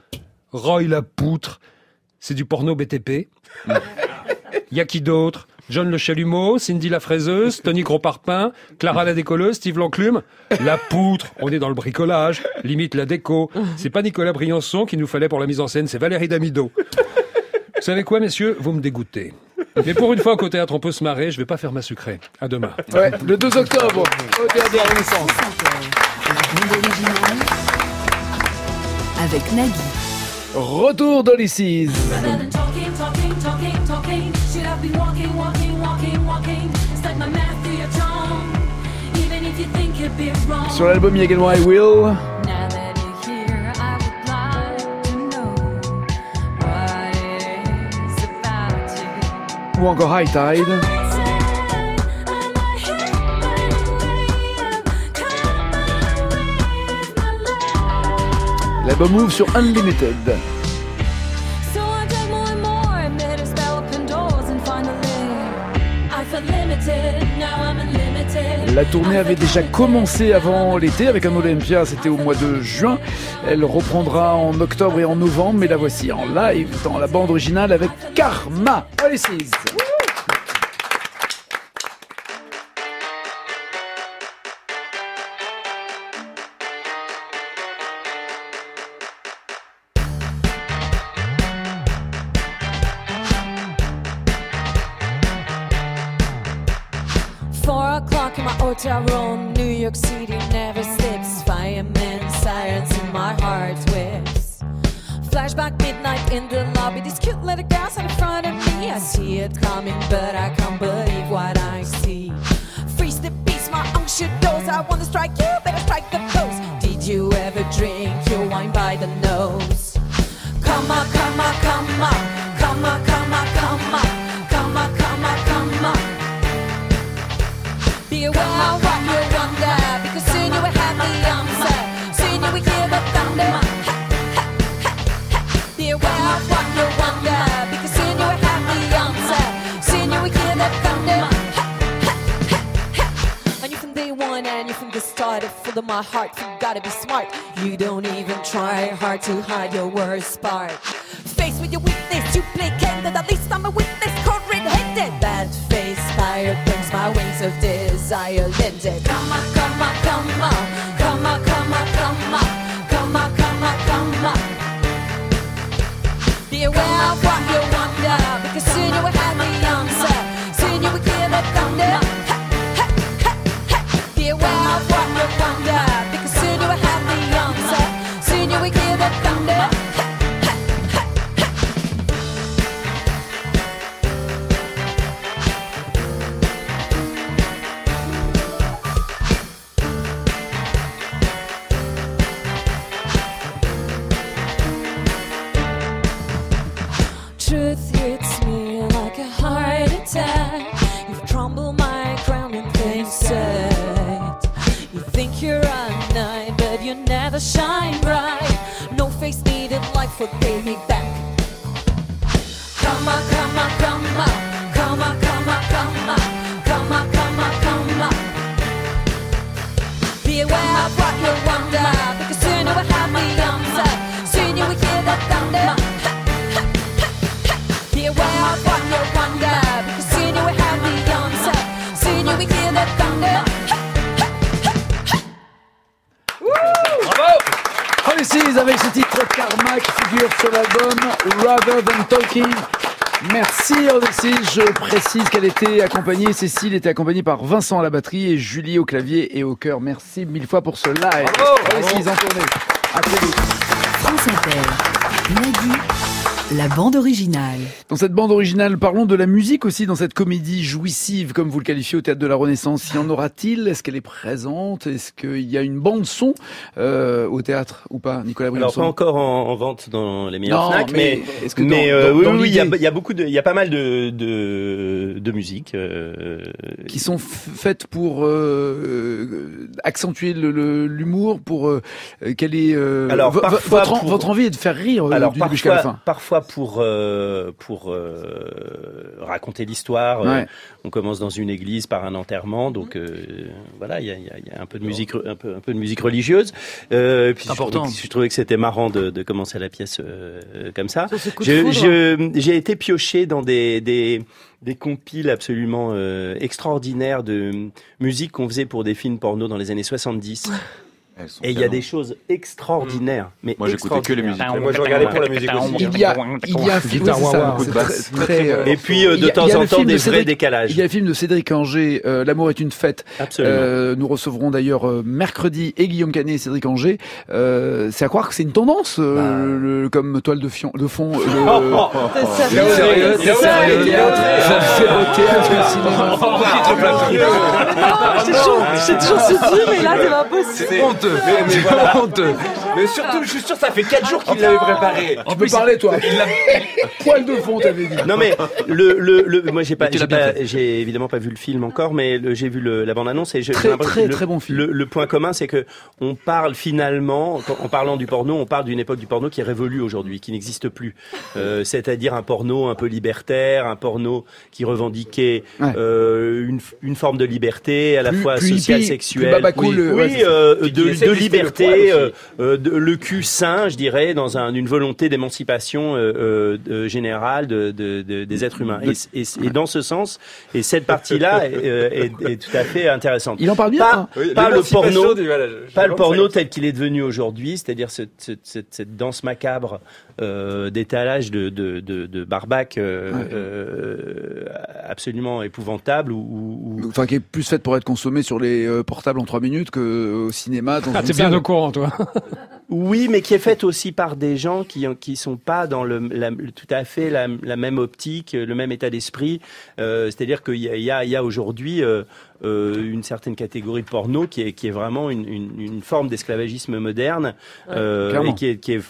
C'est du porno BTP. Y a qui d'autre? John le Chalumeau, Cindy la fraiseuse, Tony Gros-Parpin, Clara la décolleuse, Steve l'enclume. La poutre, on est dans le bricolage, limite la déco. C'est pas Nicolas Briançon qu'il nous fallait pour la mise en scène, c'est Valérie Damido. Vous savez quoi, messieurs? Vous me dégoûtez. Mais pour une fois qu'au théâtre on peut se marrer, je vais pas faire ma sucrée. À demain. Ouais, le 2 octobre, au théâtre de la Renaissance. Avec Nagui. Retour dans les 6. Sur l'album, il y a également I Will. Ou encore High Tide. L'album ouvre sur Unlimited. La tournée avait déjà commencé avant l'été avec un Olympia, c'était au mois de juin. Elle reprendra en octobre et en novembre, mais la voici en live dans la bande originale avec Karma. Allez, 6. Hotel room, New York City never sleeps. Firemen, sirens in my heart whips. Flashback midnight in the lobby. These cute little girls in front of me. I see it coming, but I can't believe what I see. Freeze the beast, my unction goes. I wanna strike you, better strike the pose. Did you ever drink your wine by the nose? Come Come on, come on, come on. Come on, come on, come on. Come on, come on, come on. Be aware of what you wonder, because soon you will have the answer. Soon you will hear the thunder. Be aware of what you wonder, because soon you will have the answer. Soon you will hear the thunder. And you from day one and you from the start, full of my heart, you gotta be smart. You don't even try hard to hide your worst part. Faced with your weakness, you play candid. At least I'm a witness, cold-red-headed. That face fire burns my wings of desire lended. Come on, come on, come on. Come on, come on, come on. Come on, come on, come on. Be aware of what you wonder, because soon you will have the answer. Soon you will hear the thunder. Be aware of what you wonder, because soon you will have the answer. Soon you will hear the thunder. Truth hits me like a heart attack. You've crumbled my crown and things set. You think you're a knight, but you never shine bright. No face needed, life will pay me back. Come on, come on, come on. Come on, come on, come on. Come on, come on, come on. Be aware of what you wonder, because soon you will have the answer. Soon you will hear the thunder. Be aware of what you wonder, because soon you will have the answer. Soon you will hear the thunder. Bravo! Hollies avec ce titre Karma qui figure sur l'album Rather Than Talking. Merci Hollies. Je précise qu'elle était accompagnée, Cécile était accompagnée par Vincent à la batterie et Julie au clavier et au chœur. Merci mille fois pour ce live. Hollies en tournée. À très vite. France Inter. Nagui. La bande originale. Dans cette bande originale, parlons de la musique aussi dans cette comédie jouissive, comme vous le qualifiez au Théâtre de la Renaissance. Y en aura-t-il? Est-ce qu'elle est présente? Est-ce qu'il y a une bande son au théâtre ou pas, Nicolas Briançon? Alors pas encore en vente dans les meilleurs Fnac, mais est-ce que oui, il y a beaucoup de, il y a pas mal de musique qui sont faites pour accentuer l'humour, pour quelle est alors votre envie est de faire rire du début jusqu'à la fin. Parfois pour raconter l'histoire. Ouais. On commence dans une église par un enterrement, donc voilà, il y a un peu de musique, un peu de musique religieuse. Puis important. Je trouvais que c'était marrant de commencer la pièce comme ça. J'ai été pioché dans des compiles absolument extraordinaires de musique qu'on faisait pour des films porno dans les années 70. Et il y a des choses extraordinaires. Mais moi, j'écoutais que les musiques. Moi, je regardais pour la musique aussi. Il y a un film, et puis de temps en temps des vrais décalages. Il y a le film de Cédric Angers, L'amour est une fête. Absolument. Nous recevrons d'ailleurs mercredi et Guillaume Canet et Cédric Angers. C'est à croire que c'est une tendance, comme toile de fond. C'est sérieux. J'ai toujours suivi, mais là, c'est pas possible. C'est honteux. Mais surtout, je suis sûr, ça fait 4 jours qu'il l'avait préparé. Tu peux parler, toi. Poil de fond, t'avais dit. Non, mais moi, j'ai évidemment pas vu le film encore, mais j'ai vu la bande-annonce et très bon film. Le point commun, c'est que on parle finalement, en parlant du porno, on parle d'une époque du porno qui est révolue aujourd'hui, qui n'existe plus. C'est-à-dire un porno un peu libertaire, un porno qui revendiquait une forme de liberté, à la fois sociale, sexuelle, de liberté, le cul sain, je dirais, dans une volonté d'émancipation générale des êtres humains. Et dans ce sens, et cette partie-là est tout à fait intéressante. Il en parle bien. Pas le porno tel qu'il est devenu aujourd'hui, c'est-à-dire cette danse macabre d'étalage de barbac absolument épouvantable, enfin qui est plus faite pour être consommée sur les portables en 3 minutes qu'au cinéma. T'es bien au courant, toi. Oui, mais qui est faite aussi par des gens qui sont pas dans tout à fait la même optique, le même état d'esprit. C'est-à-dire qu'il y a aujourd'hui une certaine catégorie de porno qui est vraiment une forme d'esclavagisme moderne et qui est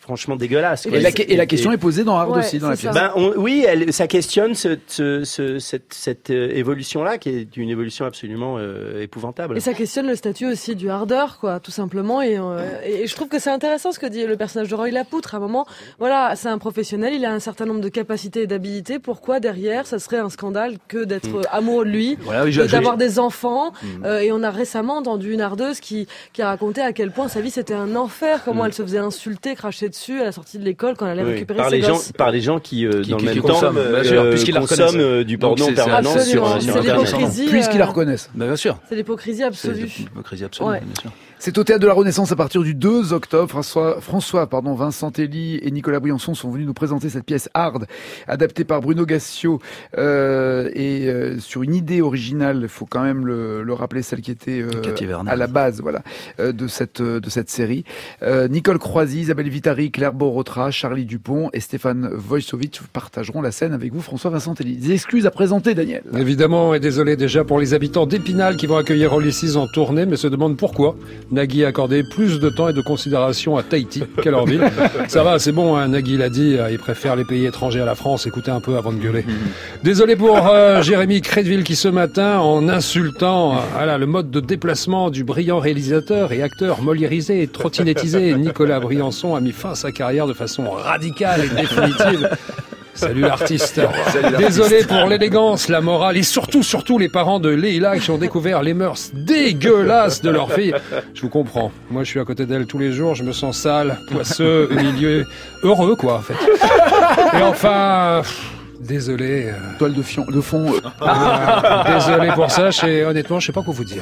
franchement dégueulasse. Et la question est posée dans Hard aussi, dans la pièce. Oui, ça questionne cette évolution-là, qui est une évolution absolument épouvantable. Et ça questionne le statut aussi du hardeur, quoi, tout simplement. Et je trouve que c'est intéressant ce que dit le personnage de Roy Lapoutre. À un moment, voilà, c'est un professionnel, il a un certain nombre de capacités et d'habilités. Pourquoi derrière, ça serait un scandale que d'être amoureux de lui, d'avoir des enfants. Et on a récemment entendu une ardeuse qui a raconté à quel point sa vie c'était un enfer, comment elle se faisait insulter, cracher dessus à la sortie de l'école quand elle allait récupérer ses gosses. Par les gens qui dans le même temps consomment du porno en permanence sur Internet. Puisqu'ils la reconnaissent. Bien sûr. C'est l'hypocrisie absolue. Bien sûr. C'est au Théâtre de la Renaissance à partir du 2 octobre. François, Vincent Telly et Nicolas Briançon sont venus nous présenter cette pièce Hard, adaptée par Bruno Gassio sur une idée originale. Il faut quand même le rappeler, celle qui était à la base, de cette série. Nicole Croisy, Isabelle Vitari, Claire Borotra, Charlie Dupont et Stéphane Wojtowicz partageront la scène avec vous, François Vincent Telly. Des excuses à présenter, Daniel. Évidemment, et désolé déjà pour les habitants d'Épinal qui vont accueillir Ulysses en tournée, mais se demandent pourquoi Nagui a accordé plus de temps et de considération à Tahiti qu'à leur ville. Ça va, c'est bon, hein, Nagui l'a dit, il préfère les pays étrangers à la France. Écoutez un peu avant de gueuler. Désolé pour Jérémy Crédville qui ce matin, en insultant le mode de déplacement du brillant réalisateur et acteur moliérisé et trottinettisé Nicolas Briançon, a mis fin à sa carrière de façon radicale et définitive. Salut l'artiste. Désolé pour l'élégance, la morale et surtout les parents de Leila qui ont découvert les mœurs dégueulasses de leur fille. Je vous comprends. Moi, je suis à côté d'elle tous les jours. Je me sens sale, poisseux, humilié, heureux, quoi, en fait. Et enfin... Désolé. Toile de fond. Désolé pour ça, honnêtement, je sais pas quoi vous dire.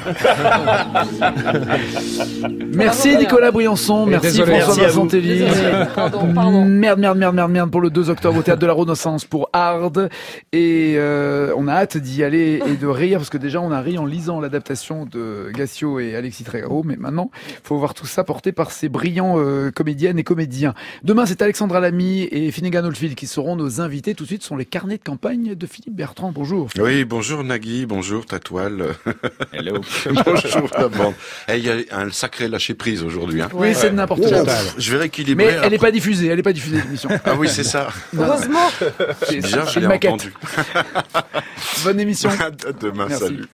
Merci Nicolas Briançon, merci François Vincent Telly. Pardon. Merde pour le 2 octobre au Théâtre de la Renaissance pour Hard. Et on a hâte d'y aller et de rire, parce que déjà on a ri en lisant l'adaptation de Gassio et Alexis Trégaro, mais maintenant il faut voir tout ça porté par ces brillants comédiennes et comédiens. Demain c'est Alexandra Lamy et Finnegan Oldfield qui seront nos invités. Tout de suite sont les carnets de campagne de Philippe Bertrand. Bonjour. Oui, bonjour Nagui, bonjour ta toile. Hello. Bonjour la bande. Il y a un sacré lâcher prise aujourd'hui. Hein. Oui, c'est n'importe quoi. Je vais rééquilibrer. Mais elle n'est pas diffusée, l'émission. Ah oui, c'est ça. Heureusement. C'est bien, je l'ai entendu. Bonne émission. À demain, merci. Salut.